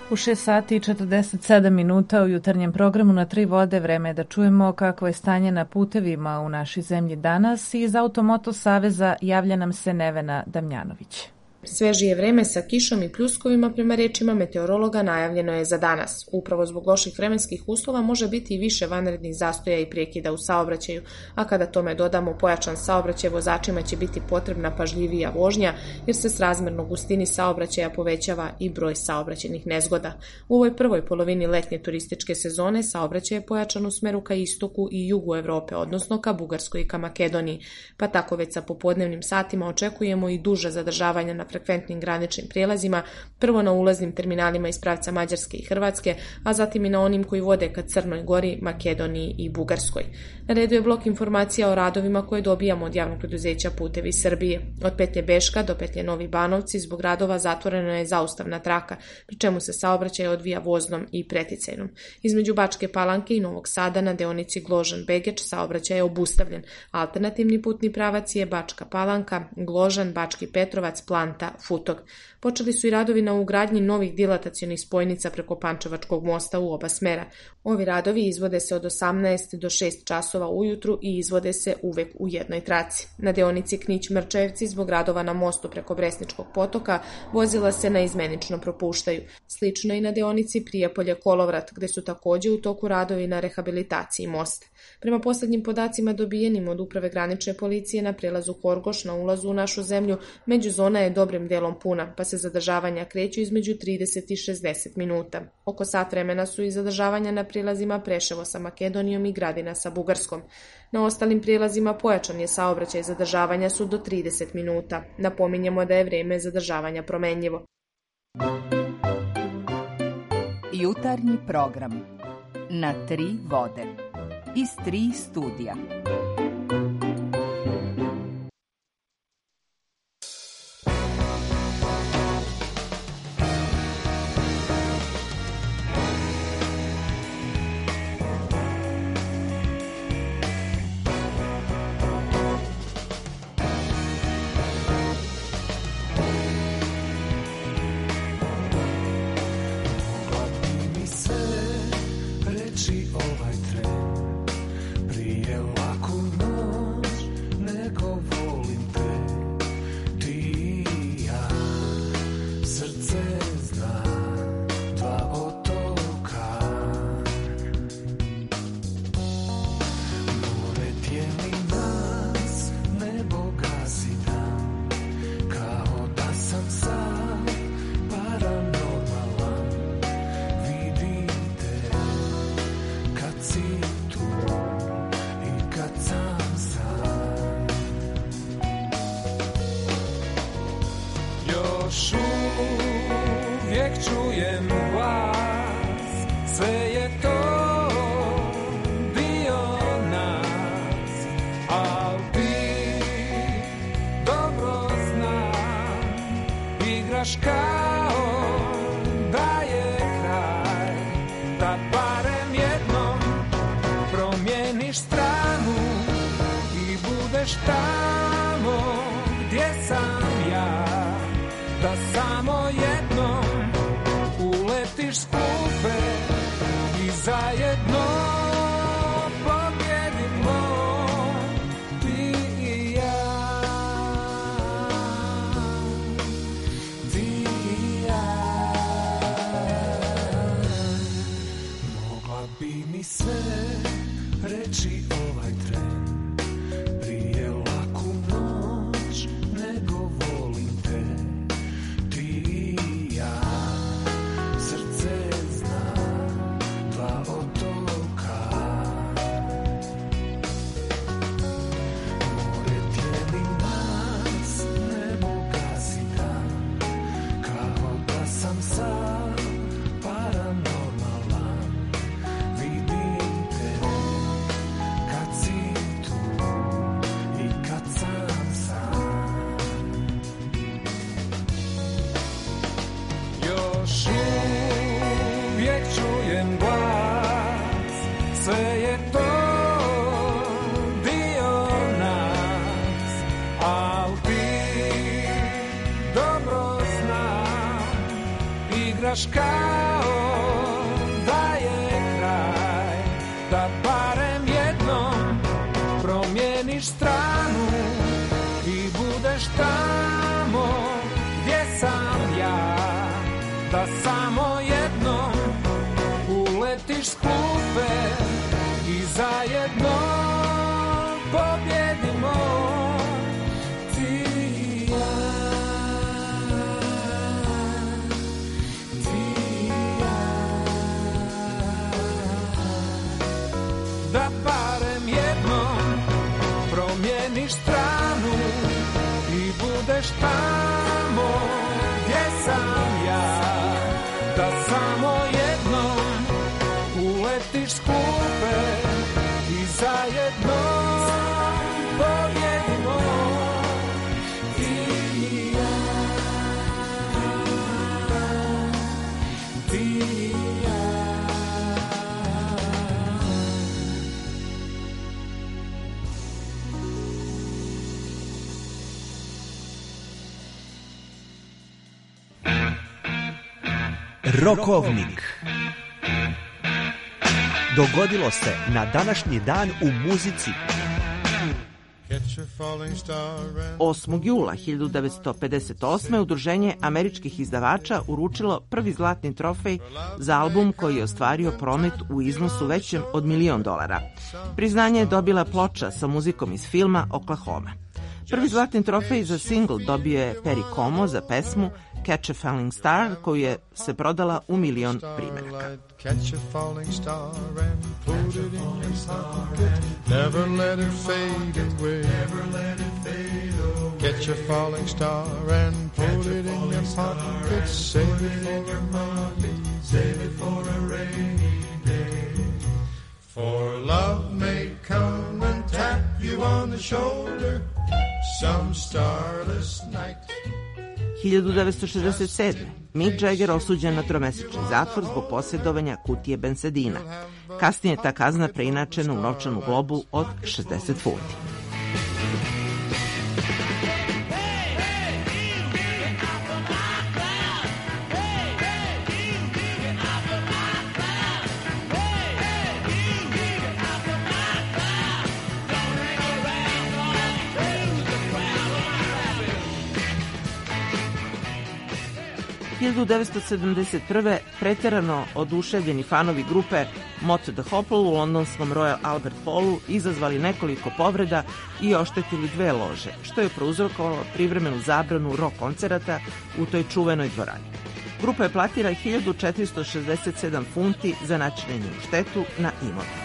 U šest sati i četrdeset sedam minuta u jutarnjem programu na Tri vode vreme je da čujemo kako je stanje na putevima u našoj zemlji danas. Iz Automoto saveza javlja nam se Nevena Damjanović. Svežije vreme sa kišom i pljuskovima prema rečima meteorologa najavljeno je za danas. Upravo zbog loših vremenskih uslova može biti i više vanrednih zastoja i prekida u saobraćaju, a kada tome dodamo pojačan saobraćaj, vozačima će biti potrebna pažljivija vožnja jer se srazmerno gustini saobraćaja povećava i broj saobraćajnih nezgoda. U ovoj prvoj polovini letnje turističke sezone saobraćaj je pojačan u smeru ka istoku i jugu Evrope, odnosno ka Bugarskoj i ka Makedoniji, pa tako već sa popodnevnim satima očekujemo i duže zadržavanja na frekventnim graničnim prijelazima, prvo na ulaznim terminalima iz pravca Mađarske i Hrvatske, a zatim i na onim koji vode ka Crnoj Gori, Makedoniji i Bugarskoj. Na redu je blok informacija o radovima koje dobijamo od javnog preduzeća Putevi Srbije. Od petlje Beška do petlje Novi Banovci zbog radova zatvorena je zaustavna traka, pri čemu se saobraćaj odvija voznom i preticajnom. Između Bačke Palanke i Novog Sada na deonici Gložan-Begeč saobraćaj je obustavljen. Alternativni putni pravac je Bačka Palanka, Gložan, Bački Petrovac, Planta, Futog. Počeli su i radovi na ugradnji novih dilatacionih spojnica preko Pančevačkog mosta u oba smera. Ovi radovi izvode se od osamnaest do šest časova ujutru i izvode se uvek u jednoj traci. Na deonici Knić-Mrčajevci zbog radova na mostu preko Bresničkog potoka vozila se naizmenično propuštaju. Slično i na deonici Prijepolje-Kolovrat, gde su takođe u toku radovi na rehabilitaciji mosta. Prema poslednjim podacima dobijenim od Uprave granične policije na prelazu Horgoš na ulazu u našu zemlju, međuzona je dobrim delom puna, pa se zadržavanja kreću između trideset i šezdeset minuta. Oko sat vremena su i zadržavanja na prilazima Preševo sa Makedonijom i Gradina sa Bugarskom. Na ostalim prilazima pojačan je saobraćaj, zadržavanja su do trideset minuta. Napominjemo da je vreme zadržavanja promenljivo. Jutarnji program na Tri vode iz tri studija. Kao uletiš skupe i zajedno pobjedimo ti i ja, ti i ja. Da barem jednom promijeniš stranu i budeš tamo gdje sam ja, da samo jednom uletiš skupe i zajedno pobjedimo ti i ja, ti i ja. Rokovnik. Dogodilo se na današnji dan u muzici. osmog jula hiljadu devetsto pedeset osme. Udruženje američkih izdavača uručilo prvi zlatni trofej za album koji je ostvario promet u iznosu većem od milion dolara. Priznanje je dobila ploča sa muzikom iz filma Oklahoma. Prvi zlatni trofej za singl dobio je Perry Como za pesmu Catch a Falling Star, koju je se prodala u milion primjeraka. Catch a falling star and put it in your pocket. Never let it fade away. Never let it fade away. Catch a falling star and put it in your pocket. Save it for your money. Save it for a rainy day. For love may come and tap you on the shoulder some starless night. hiljadu devetsto šezdeset sedme. Mick Jagger osuđen na tromesečni zatvor zbog posjedovanja kutije bensedina. Kasnije je ta kazna preinačena u novčanu globu od šezdeset funti. hiljadu devetsto sedamdeset prve. preterano oduševljeni fanovi grupe Mott the Hoople u londonskom Royal Albert Hallu izazvali nekoliko povreda i oštetili dve lože, što je prouzrokovalo privremenu zabranu rock koncerata u toj čuvenoj dvorani. Grupa je platila hiljadu četiristo šezdeset sedam funti za načinjenu štetu na imovini.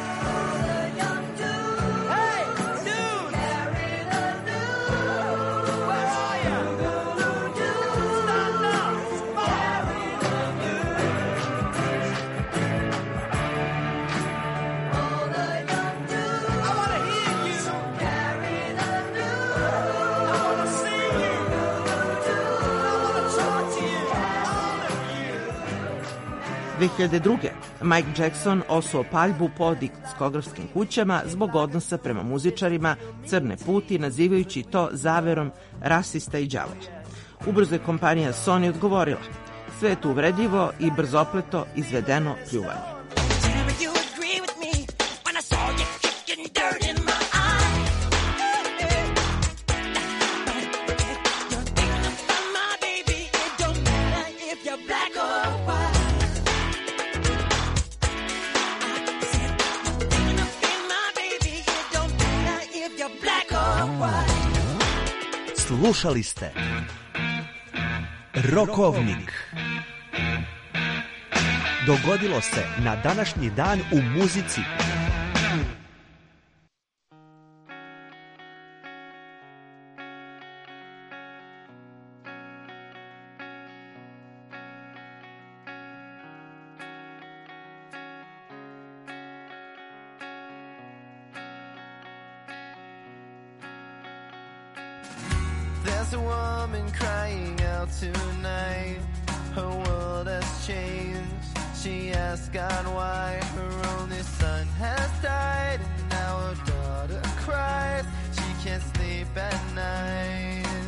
dve hiljade druge. Mike Jackson osuo paljbu po diskografskim kućama zbog odnosa prema muzičarima Crne puti, nazivajući to zaverom rasista i đavola. Ubrzo je kompanija Sony odgovorila: sve je to uvredljivo i brzopleto izvedeno pljuvanje. Slušali ste Rokovnik. Dogodilo se na današnji dan u muzici. There's a woman crying out tonight. Her world has changed. She asks God why her only son has died, and now her daughter cries. She can't sleep at night.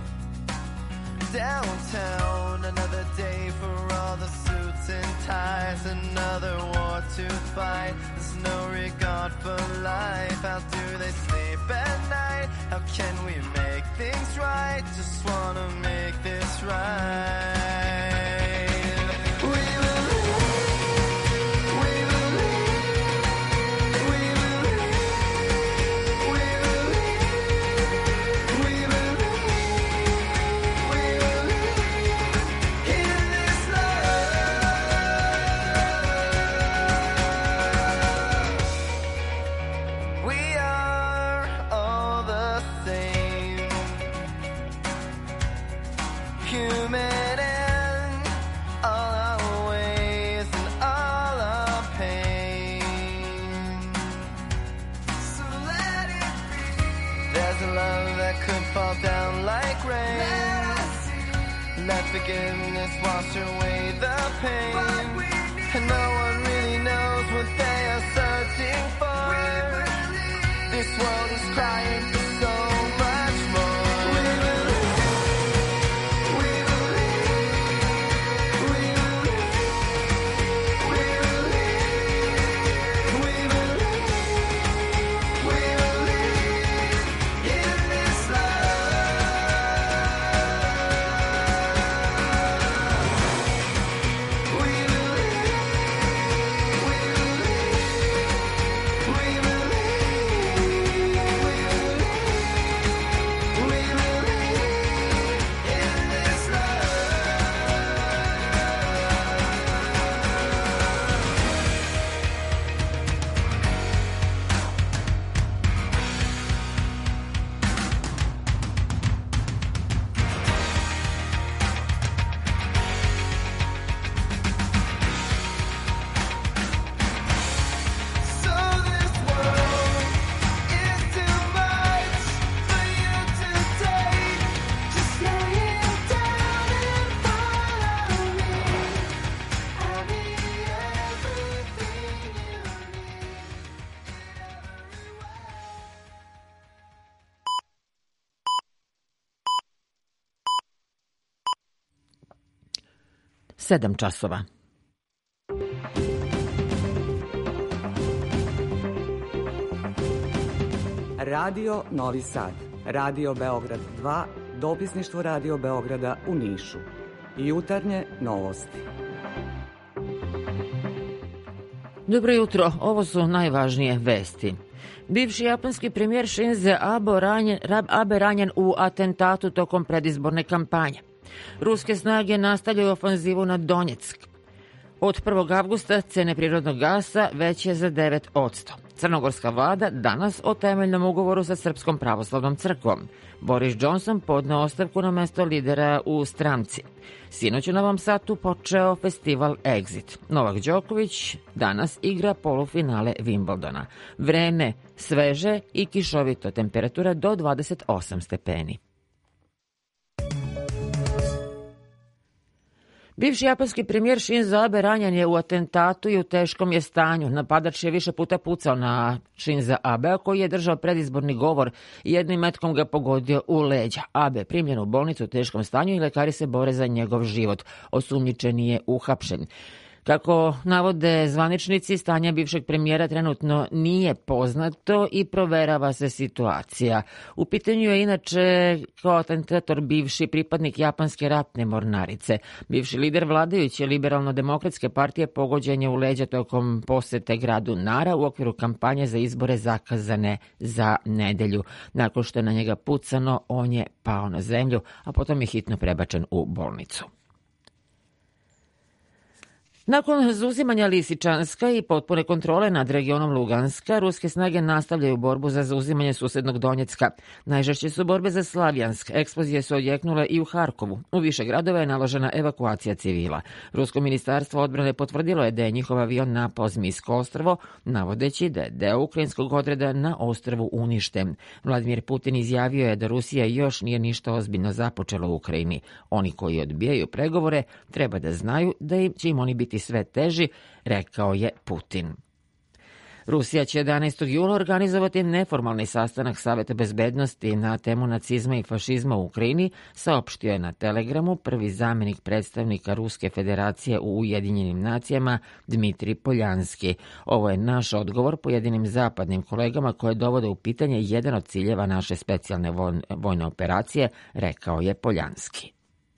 Downtown, another day for all the suits and ties. Another war to fight. There's no regard for life. How do they sleep at night? How can we make things right? Just wanna make this right. We will live, we let forgiveness wash away the pain. And no one really knows what they are searching for. This world is crying for so much more. We believe, we believe, we believe, we believe, we believe, we believe in this sedam časova. Radio Novi Sad, Radio Beograd dva, dopisništvo Radio Beograda u Nišu. Jutarnje novosti. Dobro jutro, ovo su najvažnije vesti. Bivši japanski premijer Shinzo Abe ranjen, Abe ranjen u atentatu tokom predizborne kampanje. Ruske snage nastavljaju ofanzivu na Donjeck. Od prvog avgusta cene prirodnog gasa veće za devet posto. Crnogorska vlada danas o temeljnom ugovoru sa Srpskom pravoslavnom crkvom. Boris Johnson podneo ostavku na mesto lidera u stranci. Sinoć u Novom Sadu počeo festival Exit. Novak Đoković danas igra polufinale Wimbledona. Vreme sveže i kišovito, temperatura do dvadeset osam stepeni. Bivši japanski premijer Shinzo Abe ranjen je u atentatu i u teškom je stanju. Napadač je više puta pucao na Shinzo Abea koji je držao predizborni govor i jednim metkom ga pogodio u leđa. Abe primljen u bolnicu u teškom stanju i lekari se bore za njegov život. Osumnjičeni je uhapšen. Kako navode zvaničnici, stanje bivšeg premijera trenutno nije poznato i proverava se situacija. U pitanju je inače kao atentator bivši pripadnik japanske ratne mornarice. Bivši lider vladajuće liberalno-demokratske partije pogođen je u leđa tokom posete gradu Nara u okviru kampanje za izbore zakazane za nedelju. Nakon što je na njega pucano, on je pao na zemlju, a potom je hitno prebačen u bolnicu. Nakon zauzimanja Lisičanska i potpune kontrole nad regionom Luganska, ruske snage nastavljaju borbu za zauzimanje susednog Donjecka. Najžešće su borbe za Slavjansk. Eksplozije su odjeknule i u Harkovu. U više gradova je naložena evakuacija civila. Rusko ministarstvo odbrane potvrdilo je da je njihov avion napao Zmijsko ostrvo, navodeći da je deo ukrajinskog odreda na ostrvu uništen. Vladimir Putin izjavio je da Rusija još nije ništa ozbiljno započela u Ukrajini. Oni koji odbijaju pregovore treba da znaju da će im oni biti sve teži, rekao je Putin. Rusija će jedanaestog jula organizovati neformalni sastanak Saveta bezbednosti na temu nacizma i fašizma u Ukrajini, saopštio je na Telegramu prvi zamenik predstavnika Ruske federacije u Ujedinjenim nacijama Dmitrij Poljanski. Ovo je naš odgovor pojedinim zapadnim kolegama koje dovode u pitanje jedan od ciljeva naše specijalne vojne operacije, rekao je Poljanski.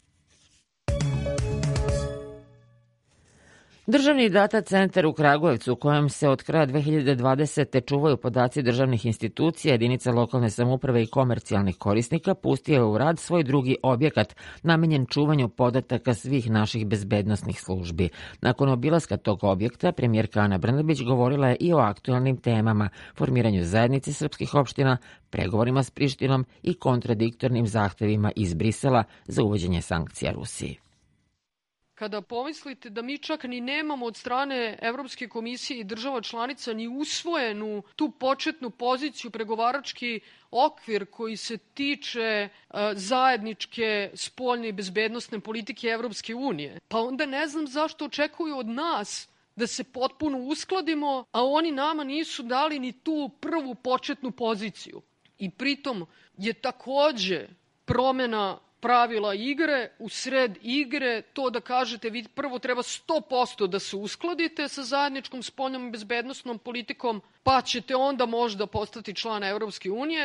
Državni data centar u Kragujevcu, u kojem se od kraja dve hiljade dvadesete. čuvaju podaci državnih institucija, jedinica lokalne samouprave i komercijalnih korisnika, pustio je u rad svoj drugi objekat namenjen čuvanju podataka svih naših bezbednosnih službi. Nakon obilaska tog objekta, premijerka Ana Brnabić govorila je i o aktualnim temama, formiranju zajednice srpskih opština, pregovorima s Prištinom i kontradiktornim zahtevima iz Brisela za uvođenje sankcija Rusiji. kada pomislite da mi čak ni nemamo od strane Evropske komisije i država članica ni usvojenu tu početnu poziciju, pregovarački okvir koji se tiče uh, zajedničke spoljne i bezbednosne politike Evropske unije, pa onda ne znam zašto očekuju od nas da se potpuno uskladimo, a oni nama nisu dali ni tu prvu početnu poziciju. I pritom je takođe promena pravila igre, u sred igre, to da kažete vi prvo treba sto posto da se uskladite sa zajedničkom spoljnom i bezbednosnom politikom, pa ćete onda možda postati član Evropske unije.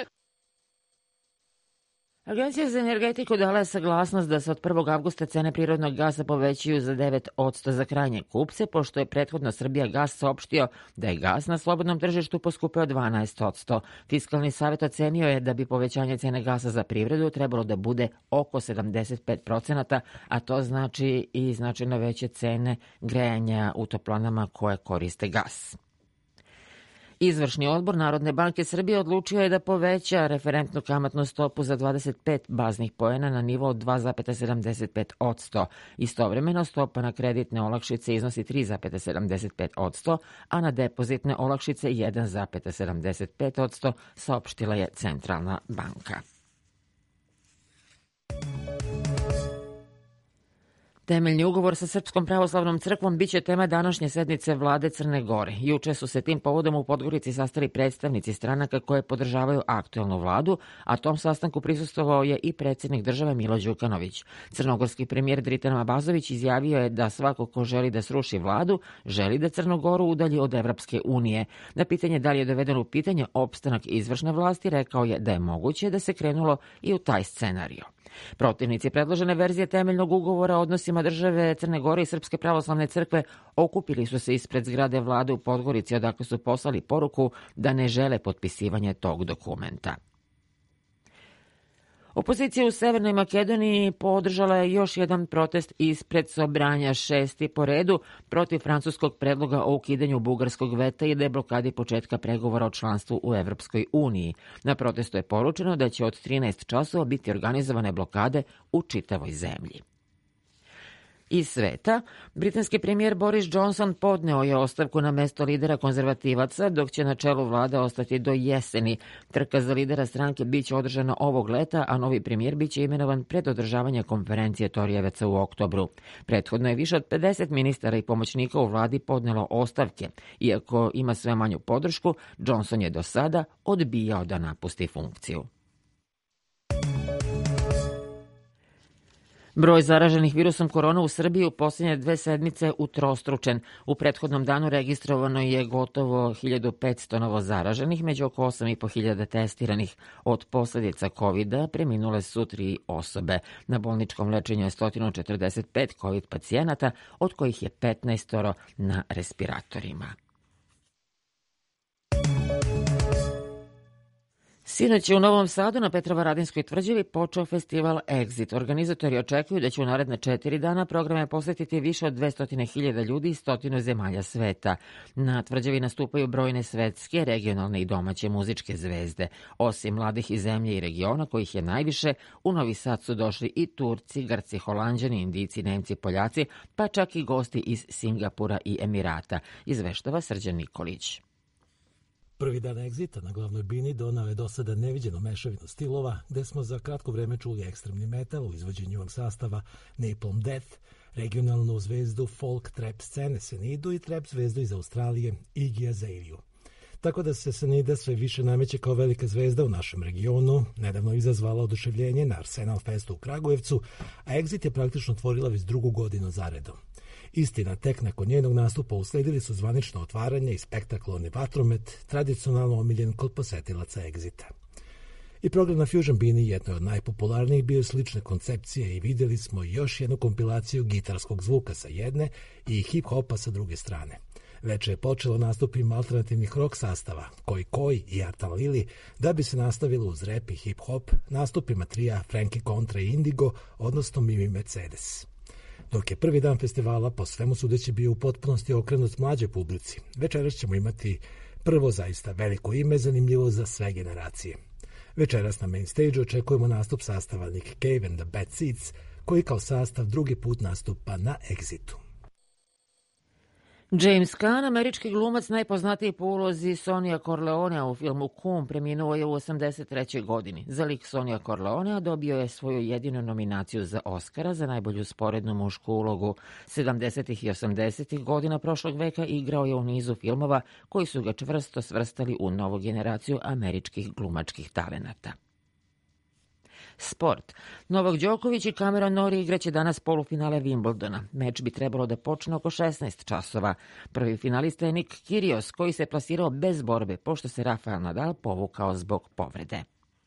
Agencija za energetiku dala je saglasnost da se od prvog avgusta cene prirodnog gasa povećaju za devet posto za krajnje kupce, pošto je prethodno Srbija gas saopštio da je gas na slobodnom tržištu poskupeo dvanaest posto. Fiskalni savjet ocenio je da bi povećanje cene gasa za privredu trebalo da bude oko sedamdeset pet procenata, a to znači i značajno veće cene grejanja u toplanama koje koriste gas. Izvršni odbor Narodne banke Srbije odlučio je da poveća referentnu kamatnu stopu za dvadeset pet baznih poena na nivo od dva zarez sedamdeset pet posto. Istovremeno stopa na kreditne olakšice iznosi tri zarez sedamdeset pet posto, a na depozitne olakšice jedan zarez sedamdeset pet posto, saopštila je Centralna banka. Temeljni ugovor sa Srpskom pravoslavnom crkvom biće tema današnje sednice vlade Crne Gore. Juče su se tim povodom u Podgorici sastali predstavnici stranaka koje podržavaju aktuelnu vladu, a tom sastanku prisustvovao je i predsjednik države Milo Đukanović. Crnogorski premijer Dritan Abazović izjavio je da svako ko želi da sruši vladu, želi da Crnu Goru udalji od Evropske unije. Na pitanje da li je doveden u pitanje opstanak izvršne vlasti, rekao je da je moguće da se krenulo i u taj scenario. Protivnici predložene verzije temeljnog ugovora o odnosima države Crne Gore i Srpske pravoslavne crkve okupili su se ispred zgrade vlade u Podgorici, odakle su poslali poruku da ne žele potpisivanje tog dokumenta. Opozicija u Severnoj Makedoniji podržala je još jedan protest ispred Sobranja, šesti po redu, protiv francuskog predloga o ukidanju bugarskog veta i deblokadi početka pregovora o članstvu u Evropskoj uniji. Na protestu je poručeno da će od trinaest časova biti organizovane blokade u čitavoj zemlji. Iz sveta, britanski premijer Boris Johnson podneo je ostavku na mesto lidera konzervativaca, dok će na čelu vlade ostati do jeseni. Trka za lidera stranke biće održana ovog leta, a novi premijer biće imenovan pred održavanje konferencije Torijevaca u oktobru. Prethodno je više od pedeset ministara i pomoćnika u vladi podnelo ostavke. Iako ima sve manju podršku, Johnson je do sada odbijao da napusti funkciju. Broj zaraženih virusom korona u Srbiji u posljednje dve sedmice utrostručen. U prethodnom danu registrovano je gotovo hiljadu petsto novo zaraženih, među oko osam i po hiljada testiranih. Od posljedica kovida preminule su tri osobe. Na bolničkom lečenju je sto četrdeset pet kovid pacijenata, od kojih je petnaest na respiratorima. Sinoć je u Novom Sadu na Petrovaradinskoj tvrđavi počeo festival Exit. Organizatori očekuju da će u naredne četiri dana programe posjetiti više od dvesta hiljada ljudi iz stotinu zemalja sveta. Na tvrđavi nastupaju brojne svetske, regionalne i domaće muzičke zvezde. Osim mladih iz zemlje i regiona, kojih je najviše, u Novi Sad su došli i Turci, Grci, Holanđani, Indijci, Nemci, Poljaci, pa čak i gosti iz Singapura i Emirata, izveštava Srđan Nikolić. Prvi dan Exita na glavnoj bini donao je do sada neviđenu mešavinu stilova, gde smo za kratko vreme čuli ekstremni metal u izvođenju ovog sastava, Napalm Death, regionalnu zvezdu folk trap scene Senidu i trap zvezdu iz Australije Iggy Azaleu. Tako da se Senida sve više nameće kao velika zvezda u našem regionu, nedavno izazvala oduševljenje na Arsenal Festu u Kragujevcu, a Exit je praktično tvorila već drugu godinu zaredom. Istina, tek nakon njenog nastupa usledili su zvanično otvaranje i spektakularni vatromet, tradicionalno omiljen kod posetilaca Exita. I program na Fusion Bini jedno od najpopularnijih bio slične koncepcije i vidjeli smo još jednu kompilaciju gitarskog zvuka sa jedne i hip-hopa sa druge strane. Veče je počelo nastupima alternativnih rock sastava, Koi Koi i Artan Lili, da bi se nastavilo uz rap i hip-hop nastupima trija Frankie Contra i Indigo, odnosno Mimi Mercedes. Dok je prvi dan festivala po svemu sudeći bio u potpunosti okrenut mlađoj publici, večeras ćemo imati prvo zaista veliko ime, zanimljivo za sve generacije. Večeras na main stage očekujemo nastup sastava Nick Cave and the Bad Seeds, koji kao sastav drugi put nastupa na Exitu. James Caan, američki glumac najpoznatiji po ulozi Sonija Corleonea u filmu Kum, preminuo je u osamdeset trećoj godini. Za lik Sonija Corleonea dobio je svoju jedinu nominaciju za Oscara za najbolju sporednu mušku ulogu. sedamdesetih i osamdesetih godina prošlog veka igrao je u nizu filmova koji su ga čvrsto svrstali u novu generaciju američkih glumačkih talenata. Sport. Novak Đoković i Cameron Norrie igraće danas polufinale Wimbledona. Meč bi trebalo da počne oko šesnaest časova. Prvi finalista je Nick Kyrgios, koji se plasirao bez borbe, pošto se Rafael Nadal povukao zbog povrede.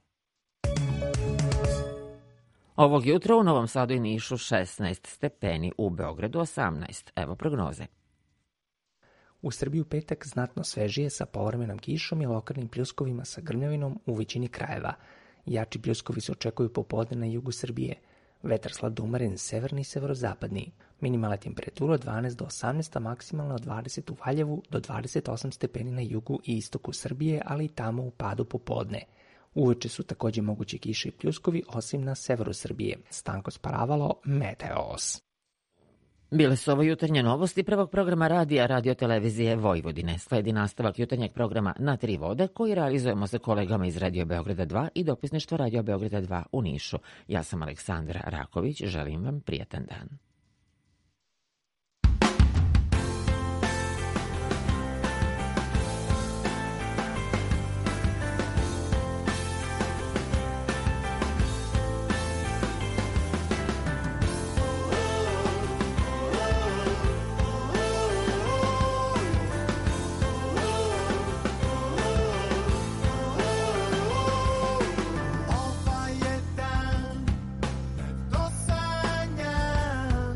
Ovog jutra u Novom Sadu i Nišu šesnaest stepeni, u Beogradu osamnaest. Evo prognoze. U Srbiji u petak znatno svežije sa povremenom kišom i lokalnim pljuskovima sa grmljavinom u većini krajeva. Jači pljuskovi se očekuju popodne na jugu Srbije. Vetar slab umeren severni i severozapadni. Minimalna temperatura od dvanaest do osamnaest, a maksimalna od dvadeset u Valjevu do dvadeset osam stepeni na jugu i istoku Srbije, ali i tamo u padu popodne. Uveče su također moguće kiše i pljuskovi, osim na severu Srbije. Stanko sparavalo, Meteos. Bile su ovo jutarnje novosti prvog programa radija Radio Televizije Vojvodine. Sledi nastavak jutarnjeg programa Na tri vode koji realizujemo sa kolegama iz Radio Beograda dva i dopisništva Radio Beograda dva u Nišu. Ja sam Aleksandra Raković, želim vam prijatan dan. Ovaj je dan do sanja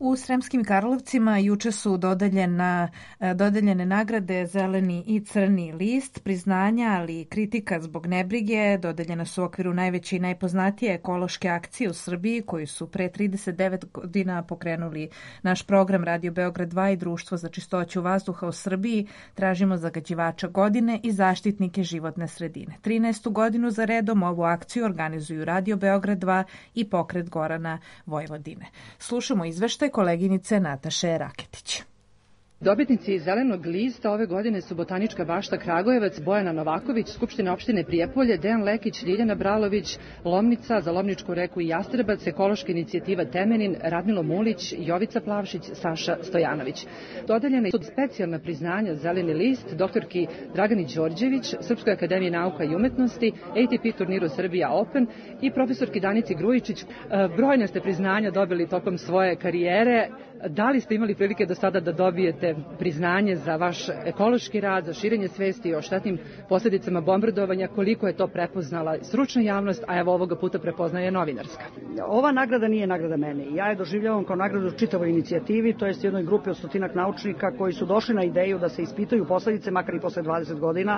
U Sremskim Karlovcima juče su dodeljena, dodeljene nagrade Zeleni i Crni list, priznanja, ali i kritika zbog nebrige. Dodeljena su u okviru najveće i najpoznatije ekološke akcije u Srbiji, koju su pre trideset devet godina pokrenuli naš program Radio Beograd dva i Društvo za čistoću vazduha u Srbiji. Tražimo zagađivača godine i zaštitnike životne sredine. trinaestu godinu za redom ovu akciju organizuju Radio Beograd dva i Pokret Gorana Vojvodine. Slušamo izveštaj koleginice Nataše Raketić. Dobitnici Zelenog lista ove godine su Botanička bašta Kragujevac, Bojana Novaković, Skupština opštine Prijepolje, Dejan Lekić, Ljiljana Bralović, Lomnica, za Lomničku reku i Jastrebac, Ekološka inicijativa Temenin, Radmilo Mulić, Jovica Plavšić, Saša Stojanović. Dodeljene su specijalna priznanja Zeleni list doktorki Dragani Đorđević, Srpskoj akademiji nauka i umetnosti, A T P turniru Srbija Open i profesorki Danici Grujičić. Brojne ste priznanja dobili tokom svoje karijere. Da li ste imali prilike do sada da dobijete priznanje za vaš ekološki rad, za širenje svesti o štetnim posljedicama bombardovanja, koliko je to prepoznala stručna javnost, a evo ovoga puta prepoznaje novinarska? Ova nagrada nije nagrada meni. Ja je doživljavam kao nagradu čitavoj inicijativi, to jest jednoj grupi od stotinak naučnika koji su došli na ideju da se ispitaju posledice, makar i posle dvadeset godina,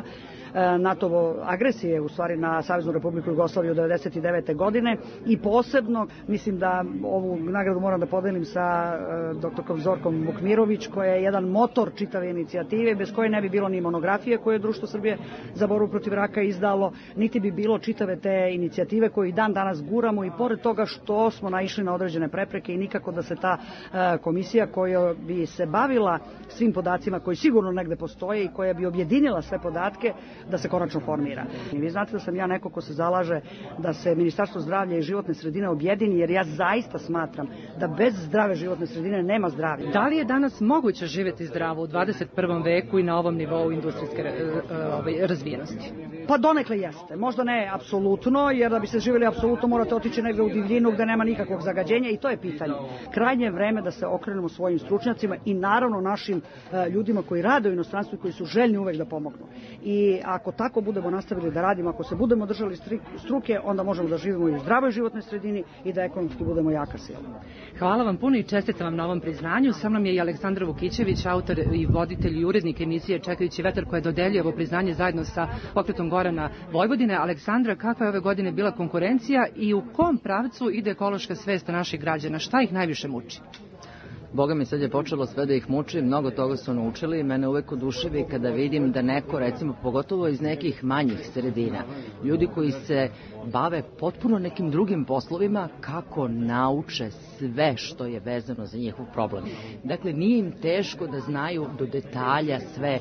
NATO agresije, u stvari na Saveznu Republiku Jugoslaviju devedeset devete godine, i posebno mislim da ovu nagradu moram da podelim sa doktorkom Zorkom Vukmirović, koja je jedan motor čitave inicijative, bez koje ne bi bilo ni monografije koje je Društvo Srbije za borbu protiv raka izdalo, niti bi bilo čitave te inicijative koje i dan danas guramo, i pored toga što smo naišli na određene prepreke i nikako da se ta komisija koja bi se bavila svim podacima koji sigurno negde postoje i koja bi objedinila sve podatke, da se konačno formira. I vi znate da sam ja neko ko se zalaže da se Ministarstvo zdravlja i životne sredine objedini, jer ja zaista smatram da bez zdrave životne sredine nema zdravlja. Da li je danas moguće živjeti zdravo u dvadeset prvom veku i na ovom nivou industrijske razvijenosti? Pa donekle jeste. Možda ne apsolutno, jer da bi se živjeli apsolutno morate otići negde u divljinu gde nema nikakvog zagađenja, i to je pitanje. Krajnje je vreme da se okrenemo svojim stručnjacima i naravno našim ljudima koji rade u inostranstvu i koji su željni uvek da pomognu. I ako tako budemo nastavili da radimo, ako se budemo držali struke, onda možemo da živimo i u zdravoj životnoj sredini i da ekonomski budemo jaka sila. Hvala vam puno i čestitam vam na ovom priznanju. Sa mnom je i Aleksandar Vukićević, autor i voditelj i urednik emisije Čekajući vetar, koja dodeljuje ovo priznanje zajedno sa Pokretom Gorana Vojvodine. Aleksandra, kakva je ove godine bila konkurencija i u kom pravcu ide ekološka svest naših građana? Šta ih najviše muči? Boga mi, sad je počelo sve da ih muči, mnogo toga su naučili i mene uvek oduševi kada vidim da neko, recimo, pogotovo iz nekih manjih sredina, ljudi koji se bave potpuno nekim drugim poslovima, kako nauče sve što je vezano za njihov problem. Dakle, nije im teško da znaju do detalja sve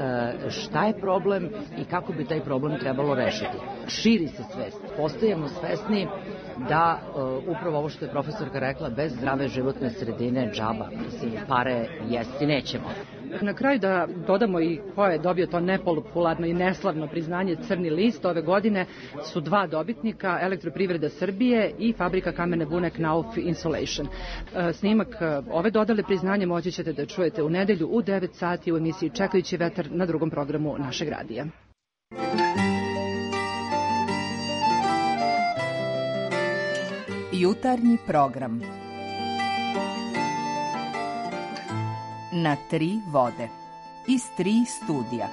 šta je problem i kako bi taj problem trebalo rešiti. Širi se svest, postajemo svesni da upravo ovo što je profesorka rekla, bez zdrave životne sredine džaba, mislim, pare jesti nećemo. Na kraju da dodamo i ko je dobio to nepopularno i neslavno priznanje Crni list. Ove godine su dva dobitnika, Elektroprivreda Srbije i Fabrika kamene bune Knauf Insulation. Snimak ove dodale priznanje moći ćete da čujete u nedelju u devet sati u emisiji Čekajući vetar na drugom programu našeg radija. Jutarnji program na tri vode iz tri studija.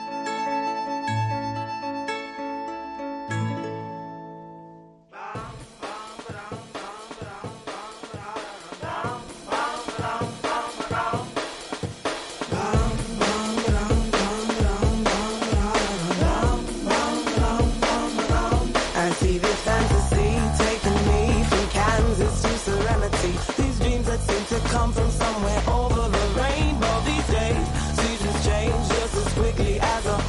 Come from somewhere over the rainbow these days. Seasons change just as quickly as a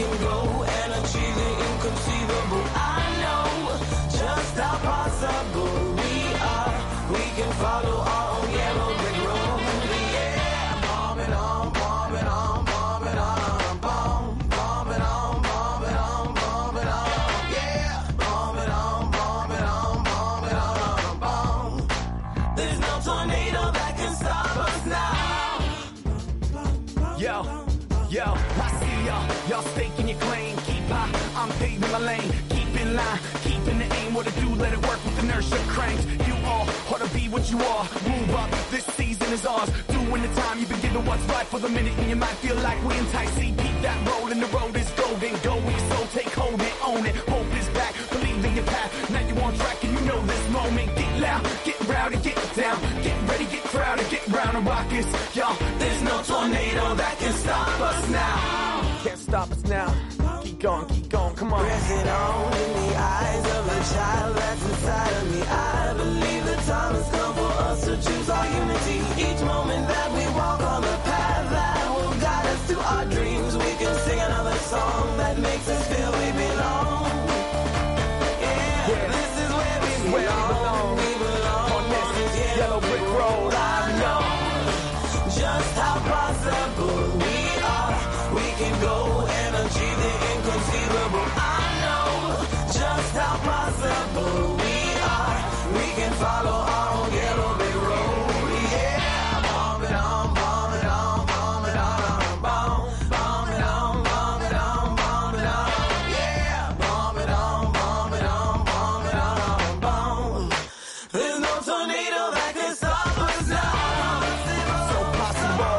can go and achieve the inconceivable. I know just how possible we are. We can follow our own yellow brick road. Yeah, bomb it on, bomb it on, bomb it on, bomb, bomb it on, bomb it on, bomb it on. Yeah, bomb it on, bomb it on, bomb it on, bomb. There's no tornado that can stop us now. Yo, yo, I see y'all, y'all staking your claim. Keep high, I'm paving my lane. Keep in line, keep in the aim. What to do, let it work with inertia cranks. You all ought to be what you are. Move up, this season is ours. Doing the time, you've been given what's right for the minute. And you might feel like we entice. See, beat that roll and the road is golden. Go with your soul, take hold and own it. Hope is back, believe in your path. Now you on track and you know this moment. Get loud, get rowdy, get down. Get ready, get crowded, get round and rock this. Y'all, there's no tornado that can stop us now. Can't stop us now. Keep going, keep going, come on. Press it on in the eyes of a child that's inside of me. I believe the time has come for us to choose our unity. Each moment that we walk on the path that will guide us to our dreams, we can sing another song that makes us feel we belong. Yeah, yeah. This is where we belong. Where we belong. We belong on this yellow, yellow brick road. I know just how possible we are. We can go and achieve the inconceivable. I know just how possible we are. We can follow our own yellow brick road. Yeah, bomb it on, bomb it on, bomb it on, bomb, bomb it on, bomb it on, bomb it on. Yeah, bomb it on, bomb it on, bomb it on, bomb. There's no tornado that can stop us now. So possible.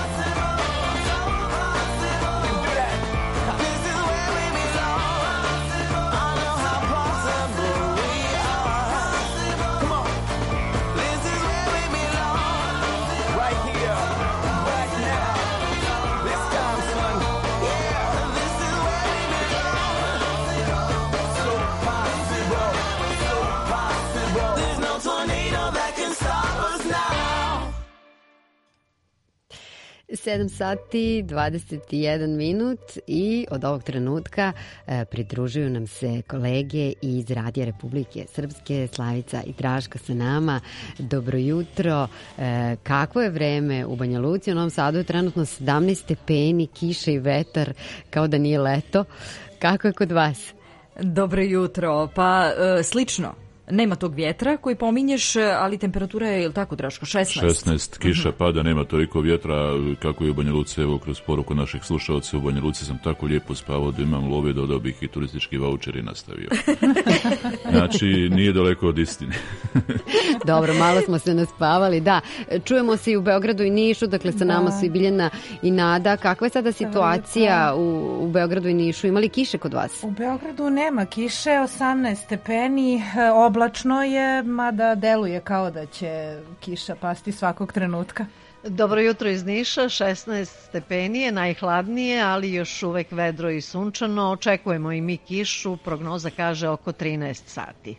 sedam sati dvadeset jedan minut i od ovog trenutka e, pridružuju nam se kolege iz Radija Republike Srpske, Slavica i Draško sa nama. Dobro jutro. E, kakvo je vreme u Banja Luci? U Novom Sadu je trenutno sedamnaest stepeni, kiša i vetar, kao da nije leto. Kako je kod vas? Dobro jutro. Pa e, slično. Nema tog vjetra koji pominješ, ali temperatura je, ili tako, Draško, šesnaest? šesnaest, kiša pada, nema toliko vjetra kako je u Banja Luci. Evo, kroz poruku naših slušalca, u Banja Luci sam tako lijepo spavao da imam love, dodao bih i turistički vaučer i nastavio. Znači, nije daleko od istine. Dobro, malo smo se naspavali, da. Čujemo se i u Beogradu i Nišu, dakle sa nama su i Biljana i Nada. Kakva je sada situacija u, u Beogradu i Nišu? Ima li kiše kod vas? U Beogradu nema kiše, osamnaest stepeni, oblačno je, mada deluje kao da će kiša pasti svakog trenutka. Dobro jutro iz Niša, šesnaest stepeni je najhladnije, ali još uvek vedro i sunčano. Očekujemo i mi kišu, prognoza kaže oko trinaest sati.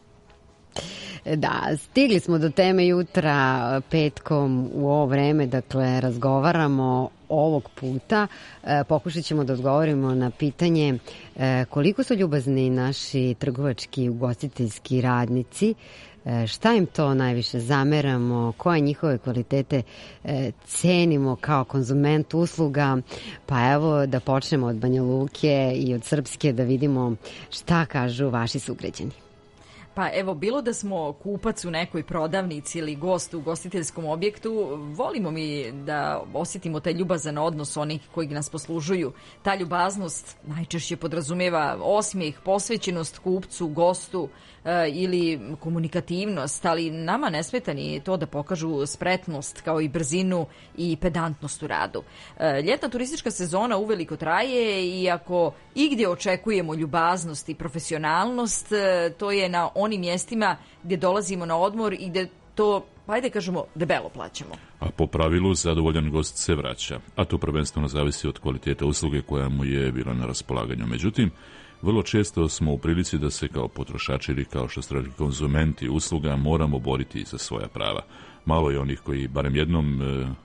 Da, stigli smo do teme jutra petkom u ovo vreme, dakle razgovaramo ovog puta. E, pokušat ćemo da odgovorimo na pitanje e, koliko su ljubazni naši trgovački ugostiteljski radnici, e, šta im to najviše zameramo, koje njihove kvalitete e, cenimo kao konzument usluga. Pa evo da počnemo od Banja Luke i od Srpske da vidimo šta kažu vaši sugrađani. Pa evo, bilo da smo kupac u nekoj prodavnici ili gost u ugostiteljskom objektu, volimo mi da osjetimo taj ljubazan odnos onih koji nas poslužuju. Ta ljubaznost najčešće podrazumijeva osmijeh, posvećenost kupcu, gostu e, ili komunikativnost, ali nama ne smeta ni to da pokažu spretnost kao i brzinu i pedantnost u radu. E, ljetna turistička sezona uveliko traje i ako igdje očekujemo ljubaznost i profesionalnost, e, to je na onim mjestima gdje dolazimo na odmor i gdje to, ajde kažemo, debelo plaćamo. A po pravilu zadovoljan gost se vraća, a to prvenstveno zavisi od kvalitete usluge koja mu je bila na raspolaganju. Međutim, vrlo često smo u prilici da se kao potrošači ili kao što ste rekli konzumenti usluga moramo boriti za svoja prava. Malo je onih koji barem jednom e,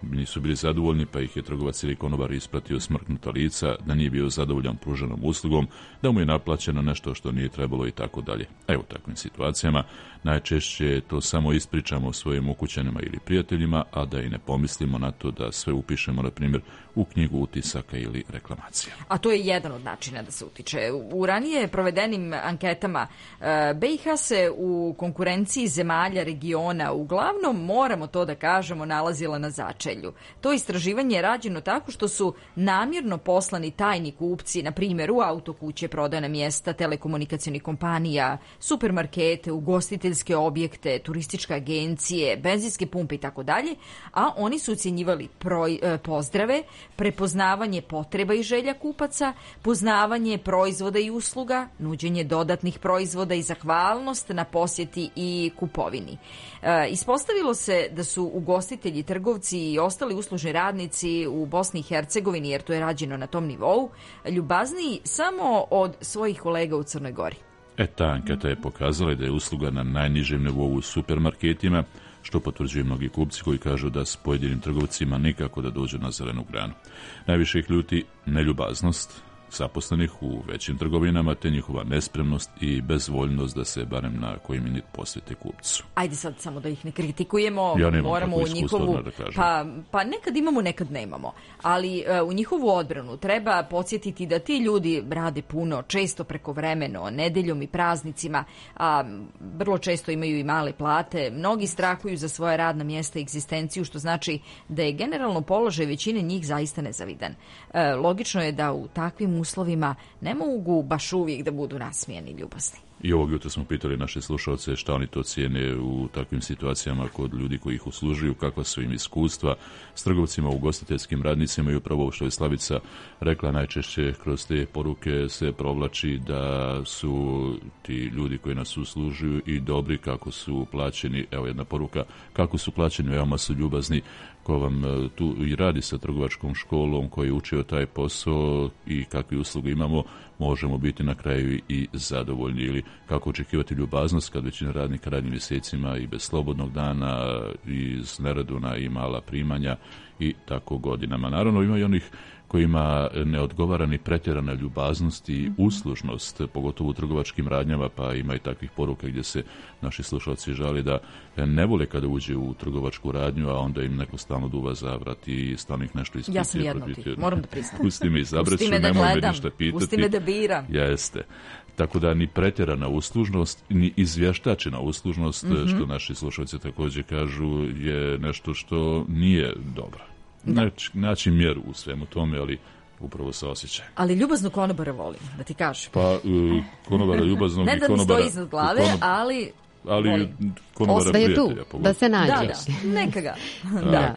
nisu bili zadovoljni, pa ih je trgovac ili konobar ispratio smrknuta lica, da nije bio zadovoljan pruženom uslugom, da mu je naplaćeno nešto što nije trebalo i tako dalje. Evo u takvim situacijama najčešće to samo ispričamo svojim ukućanima ili prijateljima, a da i ne pomislimo na to da sve upišemo, na primjer, u knjigu utisaka ili reklamacija. A to je jedan od načina da se utiče. U ranije provedenim anketama B i H se u konkurenciji zemalja regiona uglavnom, moramo to da kažemo, nalazila na začelju. To istraživanje je rađeno tako što su namjerno poslani tajni kupci, na primjer u autokuće, prodajna mjesta, telekomunikacionih kompanija, supermarkete, ugostiteljske objekte, turističke agencije, benzinske pumpe i tako dalje, a oni su ocjenjivali proj, pozdrave, prepoznavanje potreba i želja kupaca, poznavanje proizvoda i usluga, nuđenje dodatnih proizvoda i zahvalnost na posjeti i kupovini. E, ispostavilo se da su ugostitelji, trgovci i ostali uslužni radnici u Bosni i Hercegovini, jer to je rađeno na tom nivou, ljubazniji samo od svojih kolega u Crnoj Gori. E, ta anketa je pokazala da je usluga na najnižem nivou u supermarketima, što potvrđuju mnogi kupci koji kažu da s pojedinim trgovcima nikako da dođu na zelenu granu. Najviše ih ljuti neljubaznost zaposlenih u većim trgovinama, te njihova nespremnost i bezvoljnost da se barem na koji minut posvete kupcu. Ajde sad samo da ih ne kritikujemo, ja nemam moramo u njihovu, da kažem. pa, pa nekad imamo, nekad nemamo, ali uh, u njihovu odbranu treba podsjetiti da ti ljudi rade puno, često prekovremeno, nedeljom i praznicima, a vrlo često imaju i male plate, mnogi strahuju za svoje radna mjesta i egzistenciju, što znači da je generalno položaj većine njih zaista nezavidan. Uh, logično je da u takvim uslovima ne mogu baš uvijek da budu nasmijeni i ljubazni. I ovog jutra smo pitali naše slušalce šta oni to cijene u takvim situacijama kod ljudi koji ih uslužuju, kakva su im iskustva s trgovcima, ugostiteljskim radnicima, i upravo što je Slavica rekla, najčešće kroz te poruke se provlači da su ti ljudi koji nas uslužuju i dobri, kako su plaćeni. Evo jedna poruka, kako su plaćeni, veoma su ljubazni. Ko vam tu i radi sa trgovačkom školom, koji je učio taj posao i kakve usluge imamo, možemo biti na kraju i zadovoljni. Ili kako očekivati ljubaznost kad većina radnika radi mjesecima i bez slobodnog dana, iz neraduna i mala primanja i tako godinama. Naravno ima i onih kojima ne odgovara ni pretjerana ljubaznost i uslužnost, pogotovo u trgovačkim radnjama, pa ima i takvih poruka gdje se naši slušalci žali da ne vole kada uđe u trgovačku radnju, a onda im neko stalno duva za vrat i stalno ih nešto ispituje. Ja sam jedna od tih, moram da priznam. Pusti me izabrati, pusti me da nemoj gledam, me ništa pitati. pusti me da biram. Jeste. Tako da ni pretjerana uslužnost, ni izvještačena uslužnost, mm-hmm. što naši slušalci također kažu, je nešto što nije dobro. Naći, naći mjeru u svemu tome, ali upravo sa osjećajem. Ali ljubazno konobara volim, da ti kažem. Pa uh, konobara ljubaznog ne i da konobara... Ne da mi stoji iznad glave, konob... ali... Ali konobara da je tu, prijatelja. Pogotovo. Da se nađe. Da, da, neka ga. Da.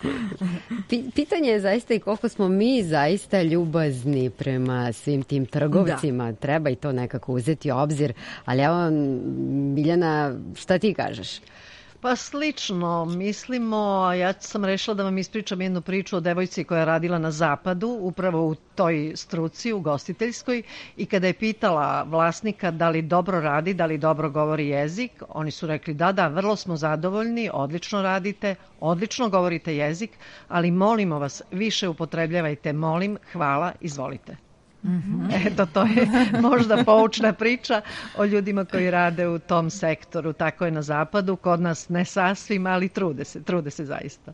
Pitanje je zaista i koliko smo mi zaista ljubazni prema svim tim trgovcima. Da. Treba i to nekako uzeti u obzir. Ali evo, Biljana, šta ti kažeš? Pa slično, mislimo, ja sam rešila da vam ispričam jednu priču o devojci koja je radila na zapadu, upravo u toj struci, ugostiteljskoj, i kada je pitala vlasnika da li dobro radi, da li dobro govori jezik, oni su rekli da, da, vrlo smo zadovoljni, odlično radite, odlično govorite jezik, ali molimo vas, više upotrebljavajte, molim, hvala, izvolite. Mm-hmm. Eto, to je možda poučna priča o ljudima koji rade u tom sektoru. Tako je na zapadu, kod nas ne sasvim, ali trude se, trude se zaista.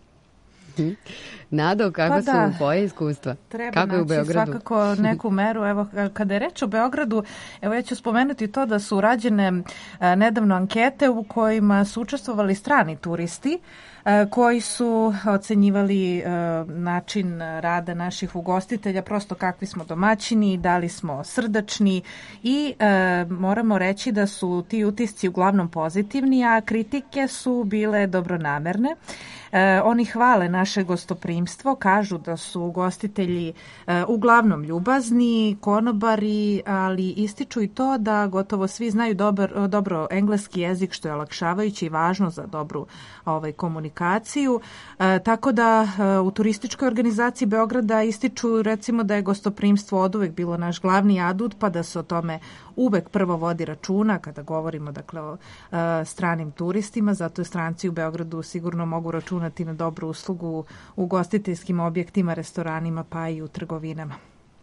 Nado, kako pa su da, tvoje iskustva? Treba kako je u Beogradu? Svakako neku meru. Evo, kada je reč o Beogradu, evo ja ću spomenuti to da su rađene a, nedavno ankete u kojima su učestvovali strani turisti a, koji su ocenjivali a, način rada naših ugostitelja, prosto kakvi smo domaćini, da li smo srdačni, i a, moramo reći da su ti utisci uglavnom pozitivni, a kritike su bile dobronamerne. E, oni hvale naše gostoprimstvo, kažu da su ugostitelji e, uglavnom ljubazni, konobari, ali ističu i to da gotovo svi znaju dobar, dobro engleski jezik, što je olakšavajuće i važno za dobru ovaj, komunikaciju komunikaciju, e, tako da e, u turističkoj organizaciji Beograda ističu recimo da je gostoprimstvo oduvek bilo naš glavni adut, pa da se o tome uvek prvo vodi računa kada govorimo dakle o e, stranim turistima, zato stranci u Beogradu sigurno mogu računati na dobru uslugu u ugostiteljskim objektima, restoranima pa i u trgovinama.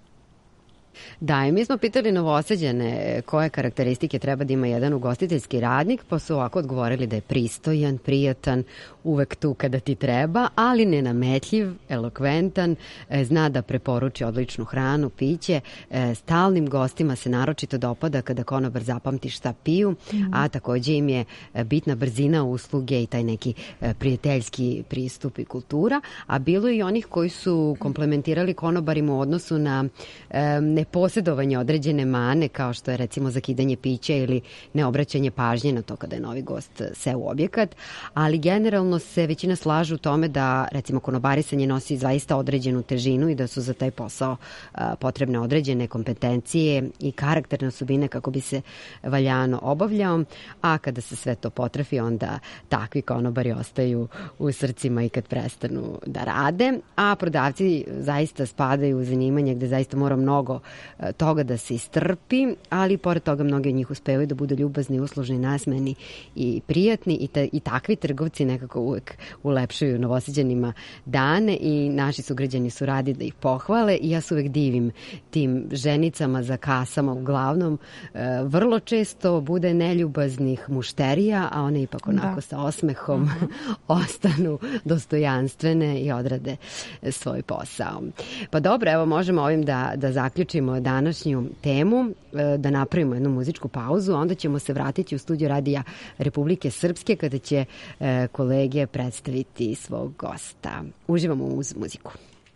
Da, i mi smo pitali Novosađane koje karakteristike treba da ima jedan ugostiteljski radnik, pa su ovako odgovorili da je pristojan, prijatan, uvek tu kada ti treba, ali nenametljiv, elokventan, zna da preporuči odličnu hranu, piće, stalnim gostima se naročito dopada kada konobar zapamti šta piju, mm. a takođe im je bitna brzina usluge i taj neki prijateljski pristup i kultura, a bilo je i onih koji su komplementirali konobarima u odnosu na neposjedovanje određene mane, kao što je recimo zakidanje pića ili neobraćanje pažnje na to kada je novi gost seo u objekat, ali generalno se većina slažu u tome da recimo konobarisanje nosi zaista određenu težinu i da su za taj posao a, potrebne određene kompetencije i karakterne osobine kako bi se valjano obavljao, a kada se sve to potrafi, onda takvi konobari ostaju u srcima i kad prestanu da rade, a prodavci zaista spadaju u zanimanje gde zaista mora mnogo toga da se istrpi, ali pored toga mnogi od njih uspevaju da budu ljubazni, uslužni, nasmeni i prijatni i, ta, i takvi trgovci nekako uvek ulepšuju Novosađanima dane i naši sugrađani su radi da ih pohvale i ja se uvek divim tim ženicama za kasama uglavnom. E, vrlo često bude neljubaznih mušterija, a one ipak onako da. sa osmehom uh-huh. ostanu dostojanstvene i odrade svoj posao. Pa dobro, evo možemo ovim da, da zaključimo današnju temu, da napravimo jednu muzičku pauzu, onda ćemo se vratiti u studio Radija Republike Srpske kada će kolege predstaviti svog gosta. Uživamo uz muziku.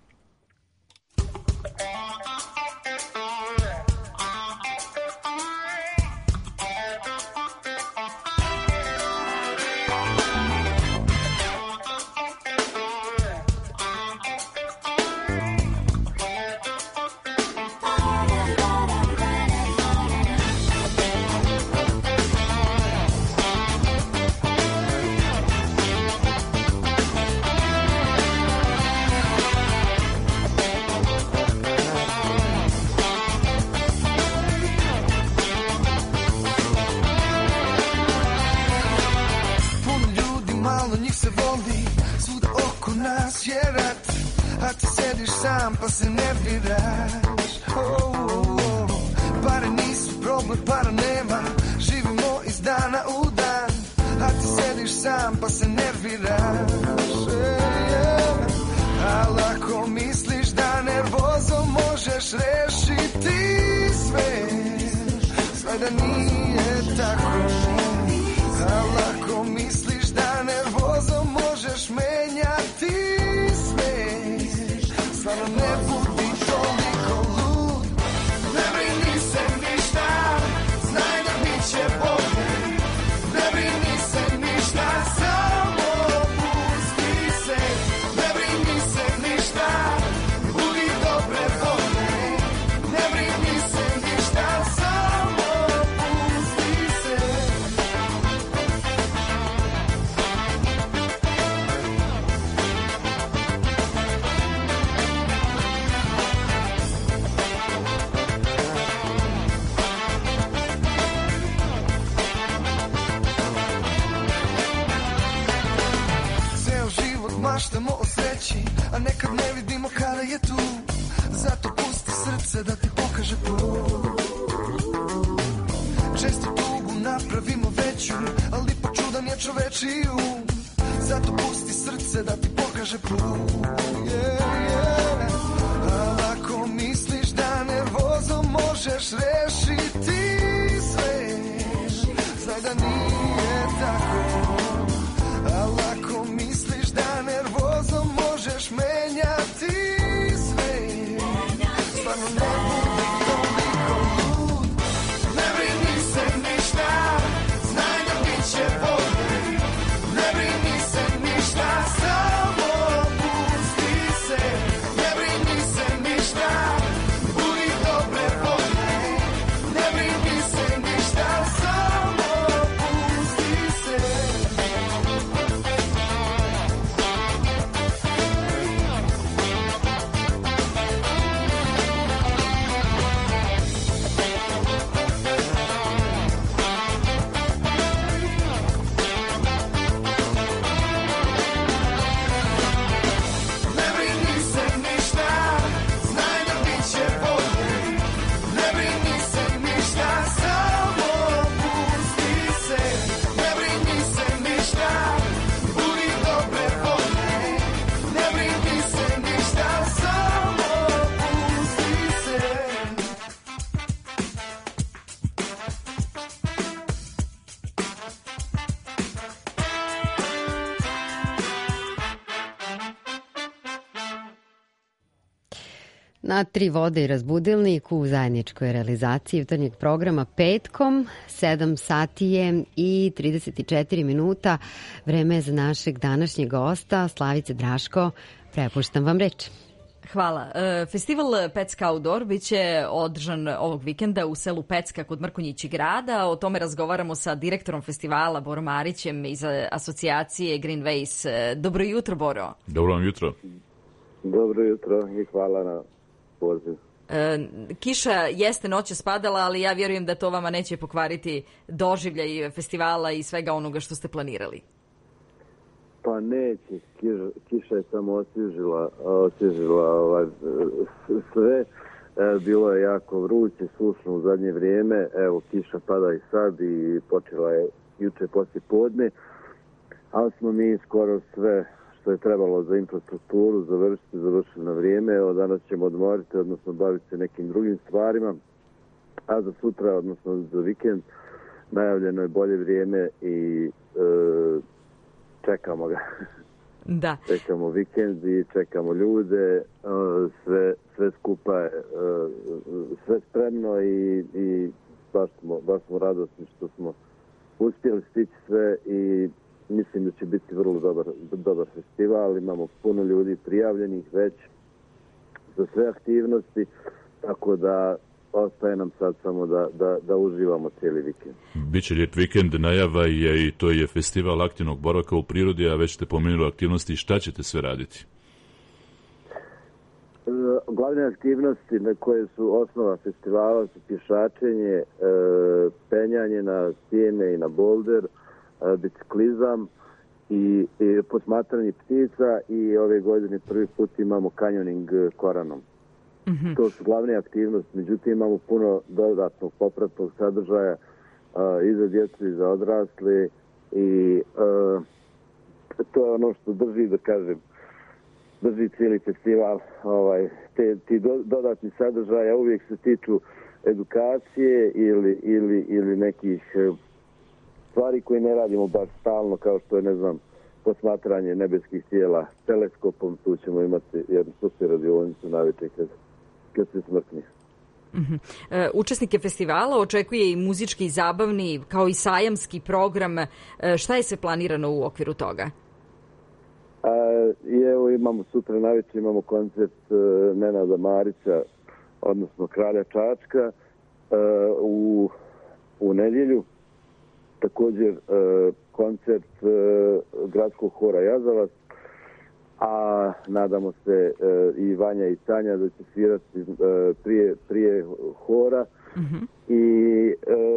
Pa se nerviraš, oh, oh, oh. Pare nisu problem, para nema, živimo iz dana u dan, a ti sediš sam pa se nerviraš, yeah, yeah. Ali ako misliš da nervozom možeš rešiti sve, sve da nije tako, ali ako misliš da nervozom možeš menjati sve, stvarno ne budi toliko lud. Ne brini se ništa, znaj da bit će bolje. Ne brini se ništa, samo pusti se. Ne brini se ništa, budi dobre volje. Ne brini se ništa, samo pusti se. Maštamo o sreći, a nekad ne vidimo kada je tu. Zato pusti srce da ti pokaže put. Često tugu napravimo veću, ali po čudan je čovečiji um. Zato pusti srce da ti pokaže put, yeah, yeah. A ako misliš da nervozom možeš rešiti sve, znaj da nije tako. Ali ako misliš da nervozom možeš menjati sve, stvarno ne budi toliko lud. Ne brini se ništa, znaj da bit će bolje. Ne brini se ništa, samo pusti se. Ne brini se ništa, budi dobre volje. Ne brini se ništa, samo pusti se. Na Tri vode i razbudilnik u zajedničkoj realizaciji jutarnjeg programa petkom, sedam sati je i trideset četiri minuta. Vreme je za našeg današnjeg gosta, Slavice Draško. Prepuštam vam reč. Hvala. Festival Pecka Outdoor biće održan ovog vikenda u selu Pecka kod Mrkonjići grada. O tome razgovaramo sa direktorom festivala Borom Marićem iz asocijacije Green Ways. Dobro jutro, Boro. Dobro vam jutro. Dobro jutro i hvala na poziv. E, kiša jeste noće spadala, ali ja vjerujem da to vama neće pokvariti doživljaj festivala i svega onoga što ste planirali. Pa neće, kiša, kiša je samo osvježila, osvježila ovaj, sve. E, bilo je jako vruće, sušno u zadnje vrijeme. Evo, kiša pada i sad i počela je juče poslije podne. Ali smo mi skoro sve što je trebalo za infrastrukturu završiti, završiti na vrijeme. Evo, danas ćemo odmoriti, odnosno baviti se nekim drugim stvarima. A za sutra, odnosno za vikend, najavljeno je bolje vrijeme i e, čekamo ga. Da. Čekamo vikend i čekamo ljude, sve, sve skupa je sve spremno i, i baš, smo, baš smo radosni što smo uspjeli stići sve i mislim da će biti vrlo dobar, dobar festival. Imamo puno ljudi prijavljenih već za sve aktivnosti, tako da ostaje nam sad samo da, da, da uživamo cijeli vikend. Biće ljet vikend, najava je i to je festival aktivnog boravka u prirodi, a već ste pomenuli aktivnosti. Šta ćete sve raditi? Glavne aktivnosti na koje su osnova festivala su pješačenje, penjanje na stijene i na bolder, biciklizam i, i posmatranje ptica i ove godine prvi put imamo kanjoning koranom. Mm-hmm. To su glavne aktivnosti, međutim imamo puno dodatnog popratnog sadržaja uh, i za djecu i za odrasle i uh, to je ono što drži, da kažem, drži cijeli festival. Ovaj, te, ti do, dodatni sadržaja uvijek se tiču edukacije ili, ili, ili nekih uh, stvari koje ne radimo baš stalno, kao što je, ne znam, posmatranje nebeskih tijela teleskopom. Tu ćemo imati jednu super radionicu navečer kad kad se smrtni. Uh-huh. E, učesnike festivala očekuje i muzički i zabavni, kao i sajamski program. E, šta je sve planirano u okviru toga? A, i evo imamo sutra navečer imamo koncert uh, Nenada Marića, odnosno Kralja Čačka, uh, u, u nedjelju. Također uh, koncert uh, gradskog hora Jazavac, a nadamo se uh, i Vanja i Tanja da će svirati uh, prije, prije hora. Mm-hmm. I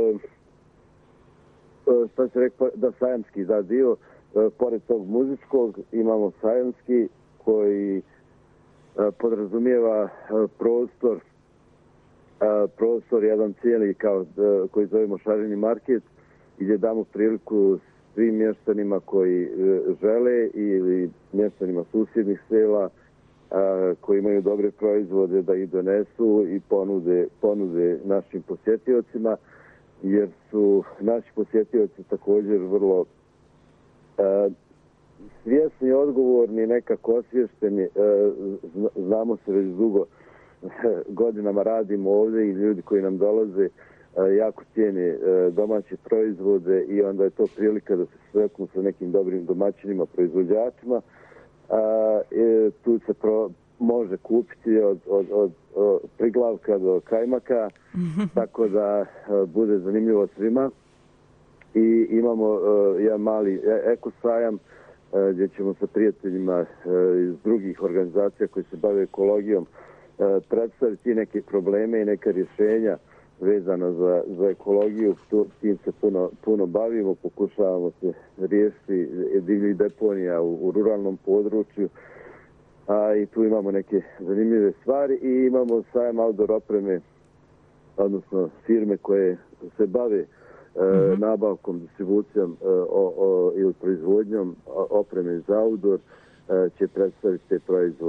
uh, šta se rekao, da sajamski da dio, uh, pored tog muzičkog imamo sajamski koji uh, podrazumijeva uh, prostor, uh, prostor jedan cijeli kao uh, koji zovemo Šarini market, gdje damo priliku svim mještanima koji žele ili mještanima susjednih sela a, koji imaju dobre proizvode da ih donesu i ponude, ponude našim posjetiocima, jer su naši posjetioci također vrlo a, svjesni, odgovorni, nekako osvješteni. A, znamo se već dugo, godinama radimo ovdje i ljudi koji nam dolaze jako cijene domaće proizvode i onda je to prilika da se sretnu sa nekim dobrim domaćinima, proizvođačima. A, e, tu se pro, može kupiti od, od, od, od priglavka do kajmaka, tako da a, bude zanimljivo svima. I imamo a, jedan mali ekosajam a, gdje ćemo sa prijateljima a, iz drugih organizacija koji se bave ekologijom a, predstaviti neke probleme i neka rješenja vezano za, za ekologiju. Tu, tim se puno, puno bavimo, pokušavamo se riješiti divljih deponija u, u ruralnom području, a i tu imamo neke zanimljive stvari i imamo sajam outdoor opreme, odnosno firme koje se bave mm-hmm. e, nabavkom, distribucijom e, o, o, ili proizvodnjom opreme za outdoor e, će predstaviti te proizvode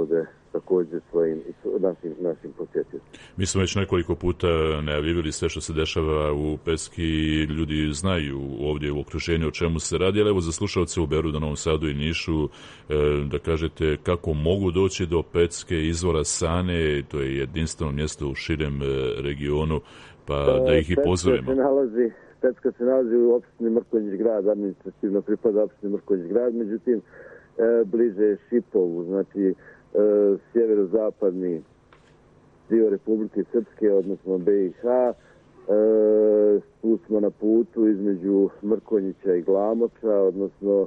također svojim našim, našim posjetiteljima. Mi smo već nekoliko puta najavljivali sve što se dešava u Pecki i ljudi znaju ovdje u okruženju o čemu se radi, ali evo za slušalce u Beogradu, Novom Sadu i Nišu da kažete kako mogu doći do Pecke, izvora Sane, to je jedinstveno mjesto u širem regionu, pa da ih i pozovemo. Pecka se nalazi, Pecka se nalazi u opštini Mrkonjić grad, administrativno pripada opštini Mrkonjić grad, međutim bliže je Šipovu, znači sjeverozapadni dio Republike Srpske, odnosno B i H. Tu smo na putu između Mrkonjića i Glamoča, odnosno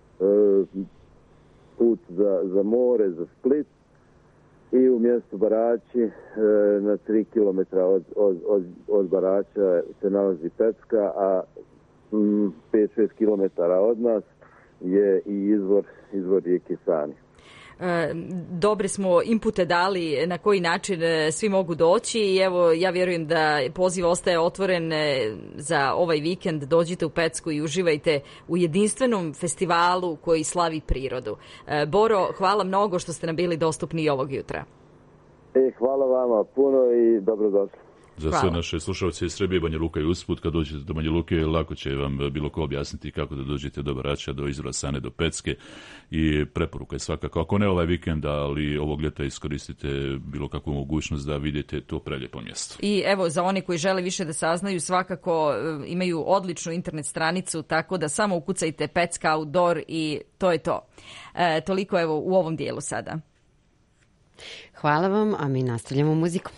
put za, za more, za Split, i u mjestu Baraći na tri kilometra od, od, od, od Baraća se nalazi Pecka, a pet do šest kilometara od nas je i izvor, izvor rijeke Sani. Dobre smo inpute dali na koji način svi mogu doći i evo ja vjerujem da poziv ostaje otvoren za ovaj vikend. Dođite u Pecku i uživajte u jedinstvenom festivalu koji slavi prirodu. Boro, hvala mnogo što ste nam bili dostupni i ovog jutra. E, hvala vama puno i dobrodošli. Za sve Hvala. Naše slušalce iz Srbije, Banja Luka i usput, kad dođete do Banja Luke, lako će vam bilo ko objasniti kako da dođete do Baraća, do izvora Sane, do Pecke, i preporuka je svakako, ako ne ovaj vikend, ali ovog ljeta iskoristite bilo kakvu mogućnost da vidite to prelijepo mjesto. I evo, za oni koji žele više da saznaju, svakako imaju odličnu internet stranicu, tako da samo ukucajte Pecka Outdoor i to je to. E, toliko evo u ovom dijelu sada. Hvala vam, a mi nastavljamo muzikom.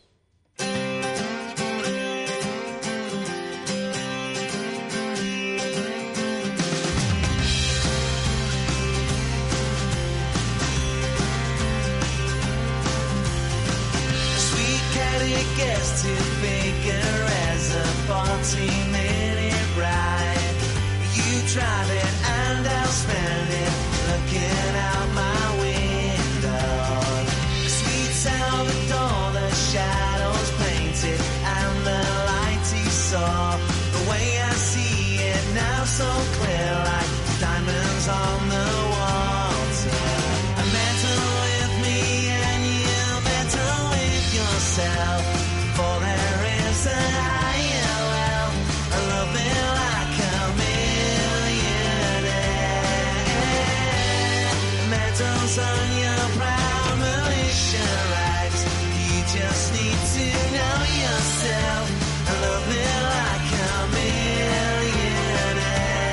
To Baker as a forty-minute ride. You drive it and I'll spend it looking out my window. Sweet Salvador, the shadows painted and the light he saw. The way I see it now so clear, like diamonds on the water. Metal with me and you metal with yourself. For there is a higher well, a love me like a millionaire. Medals on your proud militia rags. You just need to know yourself, a love me like a millionaire.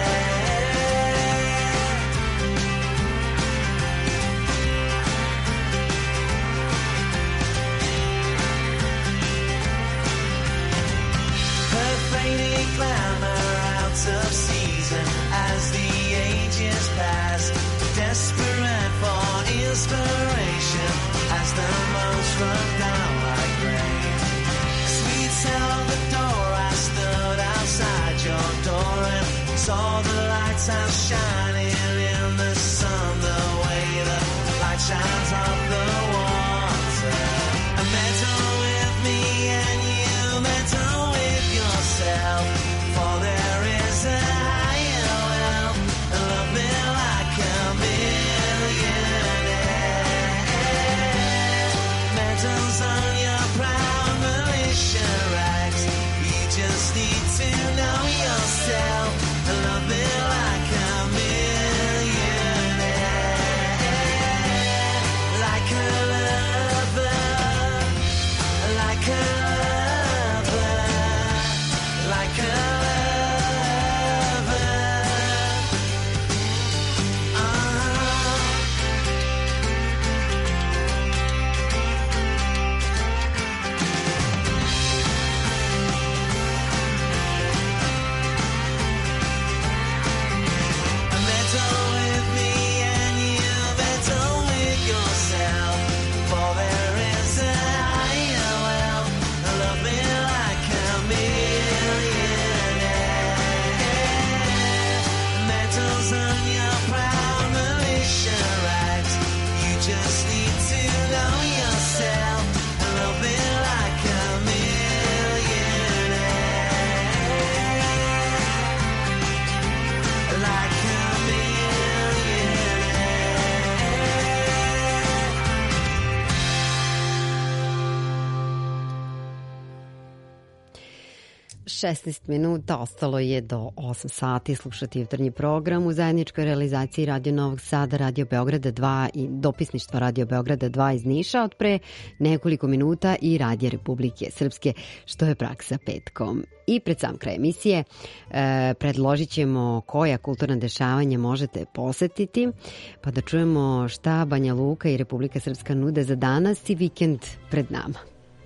Fading glamour out of season as the ages pass, desperate for inspiration as the most run down like rain. Sweet Salvador, I stood outside your door and saw the lights out shining in the sun, the way the light shines off the water. A metal with me and you metal with yourself, for there is a higher well, love me like a millionaire. Medals on your proud militia rags. You just need to know yourself, love me like a millionaire. Like a lover, like a like a lover. Uh-huh. Metal with me and you metal with yourself, for there is a higher well, šesnaest minuta, ostalo je do osam sati slušati jutarnji program u zajedničkoj realizaciji Radio Novog Sada, Radio Beograda dva i dopisništva Radio Beograda dva iz Niša od pre nekoliko minuta i Radija Republike Srpske, što je praksa petkom. I pred sam kraj emisije e, predložit ćemo koja kulturna dešavanja možete posetiti, pa da čujemo šta Banja Luka i Republika Srpska nude za danas i vikend pred nama.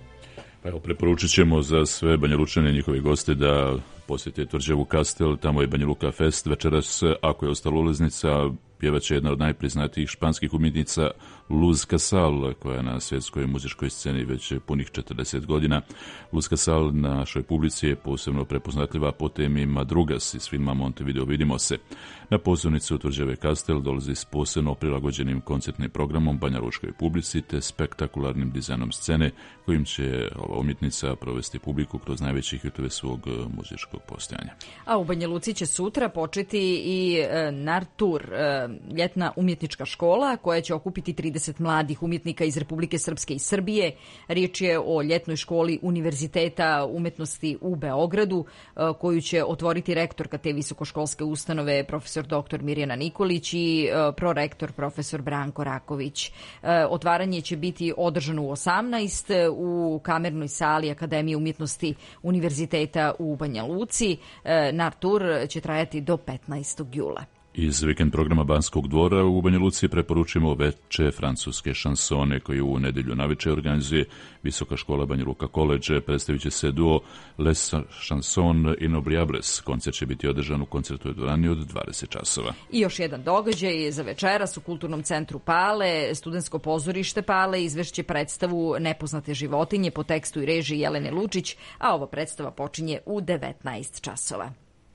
Evo, preporučit ćemo za sve Banja Lučane i njihovi goste da posjete Tvrđavu Kastel, tamo je Banja Luka Fest večeras, ako je ostala ulaznica, pjevaće jedna od najpriznatijih španskih umjetnica Luz Casal, koja je na svjetskoj muzičkoj sceni već punih četrdeset godina. Luz Casal na našoj publici je posebno prepoznatljiva po temi Madrugas iz filma Montevideo vidimo se. Na pozornicu Tvrđave Kastel dolazi s posebno prilagođenim koncertnim programom Banja Lučkoj publici te spektakularnim dizajnom scene kojim će ova umjetnica provesti publiku kroz najveće hitove svog muzičkog postojanja. A u Banja Luci će sutra početi i e, Nartur, e, ljetna umjetnička škola koja će okupiti trideset mladih umjetnika iz Republike Srpske i Srbije. Riječ je o ljetnoj školi Univerziteta umetnosti u Beogradu, e, koju će otvoriti rektorka te visokoškolske ustanove profesor doktor Mirjana Nikolić i e, prorektor profesor Branko Raković. E, otvaranje će biti održano u osamnaest u kamernoj sali Akademije umjetnosti Univerziteta u Banja Luci. E, Nartur će trajati do petnaestog jula. Iz vikend programa Banskog dvora u Banja Luci preporučujemo veče francuske šansone koje u nedelju naveče organizuje Visoka škola Banja Luka College. Predstavit će se duo Les Chansons Inoubliables. Koncert će biti održan u koncertnoj dvorani od dvadeset časova. I još jedan događaj za večeras u Kulturnom centru Pale. Studentsko pozorište Pale izvešće predstavu Nepoznate životinje po tekstu i režiji Jelene Lučić, a ova predstava počinje u devetnaest časova.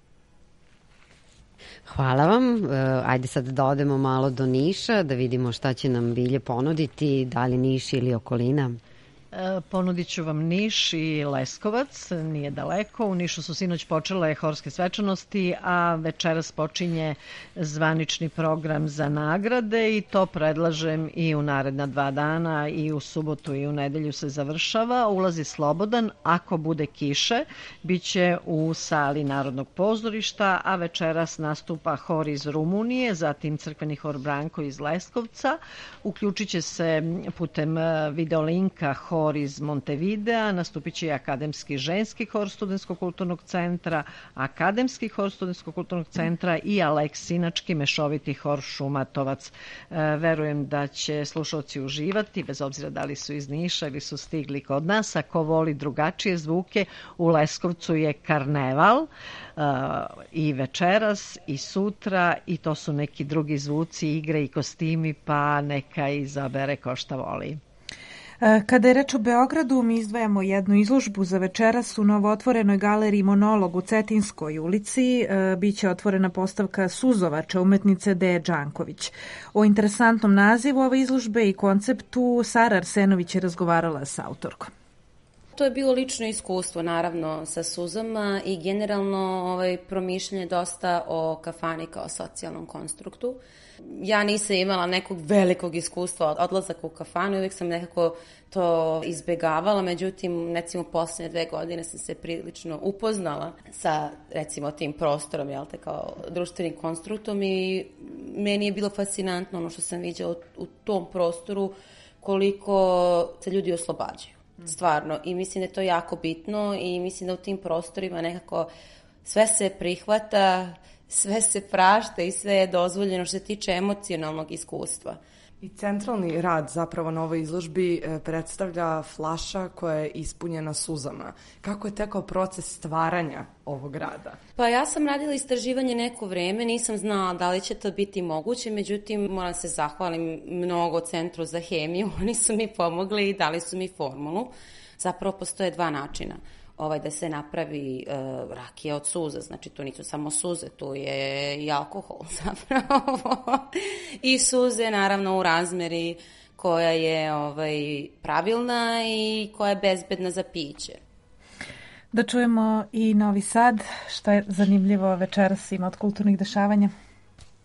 Hvala vam. Ajde sad da odemo malo do Niša, da vidimo šta će nam Bilje ponuditi, da li Niš ili okolina. Ponudit ću vam Niš i Leskovac, nije daleko. U Nišu su sinoć počele horske svečanosti, a večeras počinje zvanični program za nagrade i to predlažem i u naredna dva dana, i u subotu i u nedelju se završava. Ulazi slobodan, ako bude kiše, bit će u sali Narodnog pozorišta, a večeras nastupa hor iz Rumunije, zatim crkveni hor Branko iz Leskovca. Uključit će se putem videolinka hor iz Montevidea, nastupit će i Akademski ženski hor Studentskog kulturnog centra, Akademski hor Studentskog kulturnog centra i Aleksinački mešoviti hor Šumatovac. E, verujem da će slušalci uživati, bez obzira da li su iz Niša ili su stigli kod nas. Ako voli drugačije zvuke, u Leskovcu je karneval e, i večeras i sutra, i to su neki drugi zvuci, igre i kostimi, pa neka izabere ko šta voli. Kada je reč o Beogradu, mi izdvajamo jednu izložbu za večeras u novootvorenoj galeriji Monolog u Cetinskoj ulici. Biće otvorena postavka Suzovača umetnice Deje Đanković. O interesantnom nazivu ove izložbe i konceptu Sara Arsenović je razgovarala s autorkom. To je bilo lično iskustvo, naravno, sa suzama i generalno ovaj, promišljanje dosta o kafani kao socijalnom konstruktu. Ja nisam imala nekog velikog iskustva odlazaka u kafanu, uvijek sam nekako to izbegavala, međutim, recimo, posljednje dve godine sam se prilično upoznala sa, recimo, tim prostorom, jel te, kao društvenim konstruktom, i meni je bilo fascinantno ono što sam viđala u tom prostoru, koliko se ljudi oslobađaju. Stvarno, i mislim da je to jako bitno i mislim da u tim prostorima nekako sve se prihvata, sve se prašta i sve je dozvoljeno što se tiče emocionalnog iskustva. I centralni rad zapravo na ovoj izložbi predstavlja flaša koja je ispunjena suzama. Kako je tekao proces stvaranja ovog rada? Pa ja sam radila istraživanje neko vreme, nisam znala da li će to biti moguće, međutim moram se zahvalim mnogo Centru za hemiju, oni su mi pomogli i dali su mi formulu. Zapravo postoje dva načina. Ovaj, da se napravi e, rakija od suza, znači tu nisu samo suze, tu je i alkohol zapravo. I suze naravno u razmeri koja je ovaj, pravilna i koja je bezbedna za piće. Da čujemo i Novi Sad, što je zanimljivo večeras ima od kulturnih dešavanja.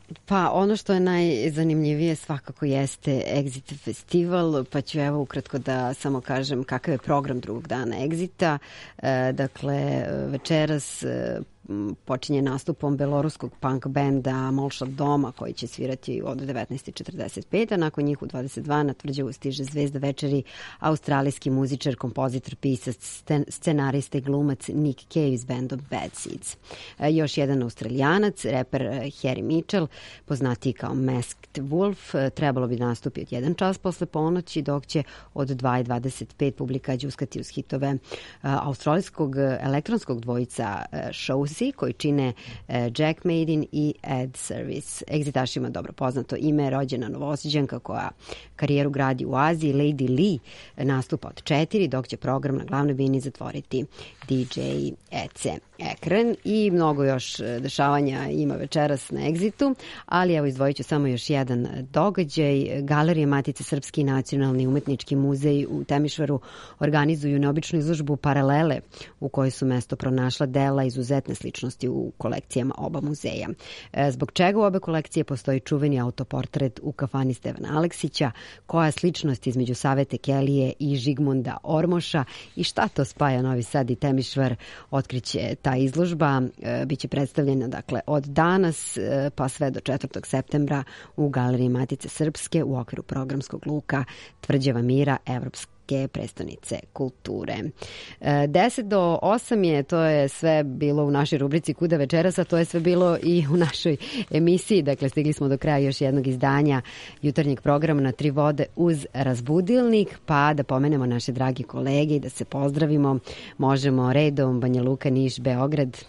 Pa ono što je najzanimljivije svakako jeste Exit festival, pa ću evo ukratko da samo kažem kakav je program drugog dana Exita. E, dakle, večeras e, počinje nastupom beloruskog punk benda Molšav doma koji će svirati od devetnaest četrdeset pet, a nakon njih u dvadeset dva na tvrđavu stiže zvezda večeri, australijski muzičar, kompozitor, pisac, scenarista i glumac Nick Cave s bandom Bad Seeds. E, još jedan Australijanac, reper Harry Mitchell, poznatiji kao Masked Wolf, trebalo bi nastupi od jedan čas posle ponoći, dok će od dva i dvadeset pet publika đuskati uz hitove uh, australijskog elektronskog dvojica uh, Showsy, koji čine uh, Jack Maiden i Ed Service. Egzitašima dobro poznato ime, rođena Novosiđanka koja karijeru gradi u Aziji, Lady Lee nastupa od četiri, dok će program na glavnoj bini zatvoriti D J Ece Ekran i mnogo još dešavanja ima večeras na Exitu, ali evo izdvojit ću samo još jedan događaj. Galerija Matice Srpski nacionalni umetnički muzej u Temišvaru organizuju neobičnu izložbu Paralele u kojoj su mesto pronašla dela izuzetne sličnosti u kolekcijama oba muzeja. Zbog čega u obe kolekcije postoji čuveni autoportret u kafani Stevana Aleksića, koja sličnost između Savete Kelije i Žigmunda Ormoša i šta to spaja Novi Sad i Temišvar, otkriće ta izložba. E, biće predstavljena dakle od danas e, pa sve do četvrtog septembra u Galeriji Matice Srpske u okviru programskog luka Tvrđava mira Evropske prestonice kulture. E, deset do osam je, to je sve bilo u našoj rubrici Kuda večeras, a to je sve bilo i u našoj emisiji. Dakle, stigli smo do kraja još jednog izdanja jutarnjeg programa na Tri vode uz razbudilnik, pa da pomenemo naše dragi kolege i da se pozdravimo. Možemo redom Banja Luka, Niš, Beograd.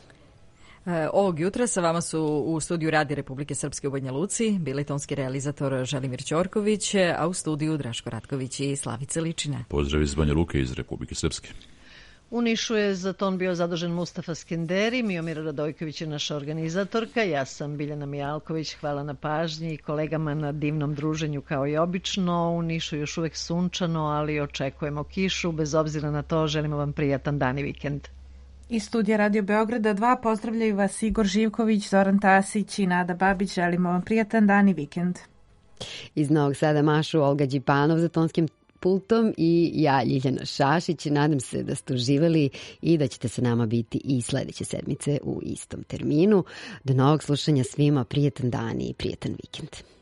E, ovog jutra sa vama su u studiju Radija Republike Srpske u Banja Luci bili tonski realizator Želimir Ćorković, a u studiju Draško Ratković i Slavica Ličina. Pozdrav iz Banja Luke iz Republike Srpske. U Nišu je za ton bio zadužen Mustafa Skenderi, Miomira Radojković je naša organizatorka, ja sam Biljana Mijalković, hvala na pažnji i kolegama na divnom druženju kao i obično. U Nišu još uvek sunčano, ali očekujemo kišu, bez obzira na to želimo vam prijatan dan i vikend. Iz studija Radio Beograda dva pozdravljaju vas Igor Živković, Zoran Tasić i Nada Babić. Želimo vam prijatan dan i vikend. Iz Novog Sada mašu Olga Đipanov za tonskim pultom i ja, Ljiljana Šašić. Nadam se da ste uživali i da ćete se nama biti i sledeće sedmice u istom terminu. Do novog slušanja svima, prijatan dan i prijatan vikend.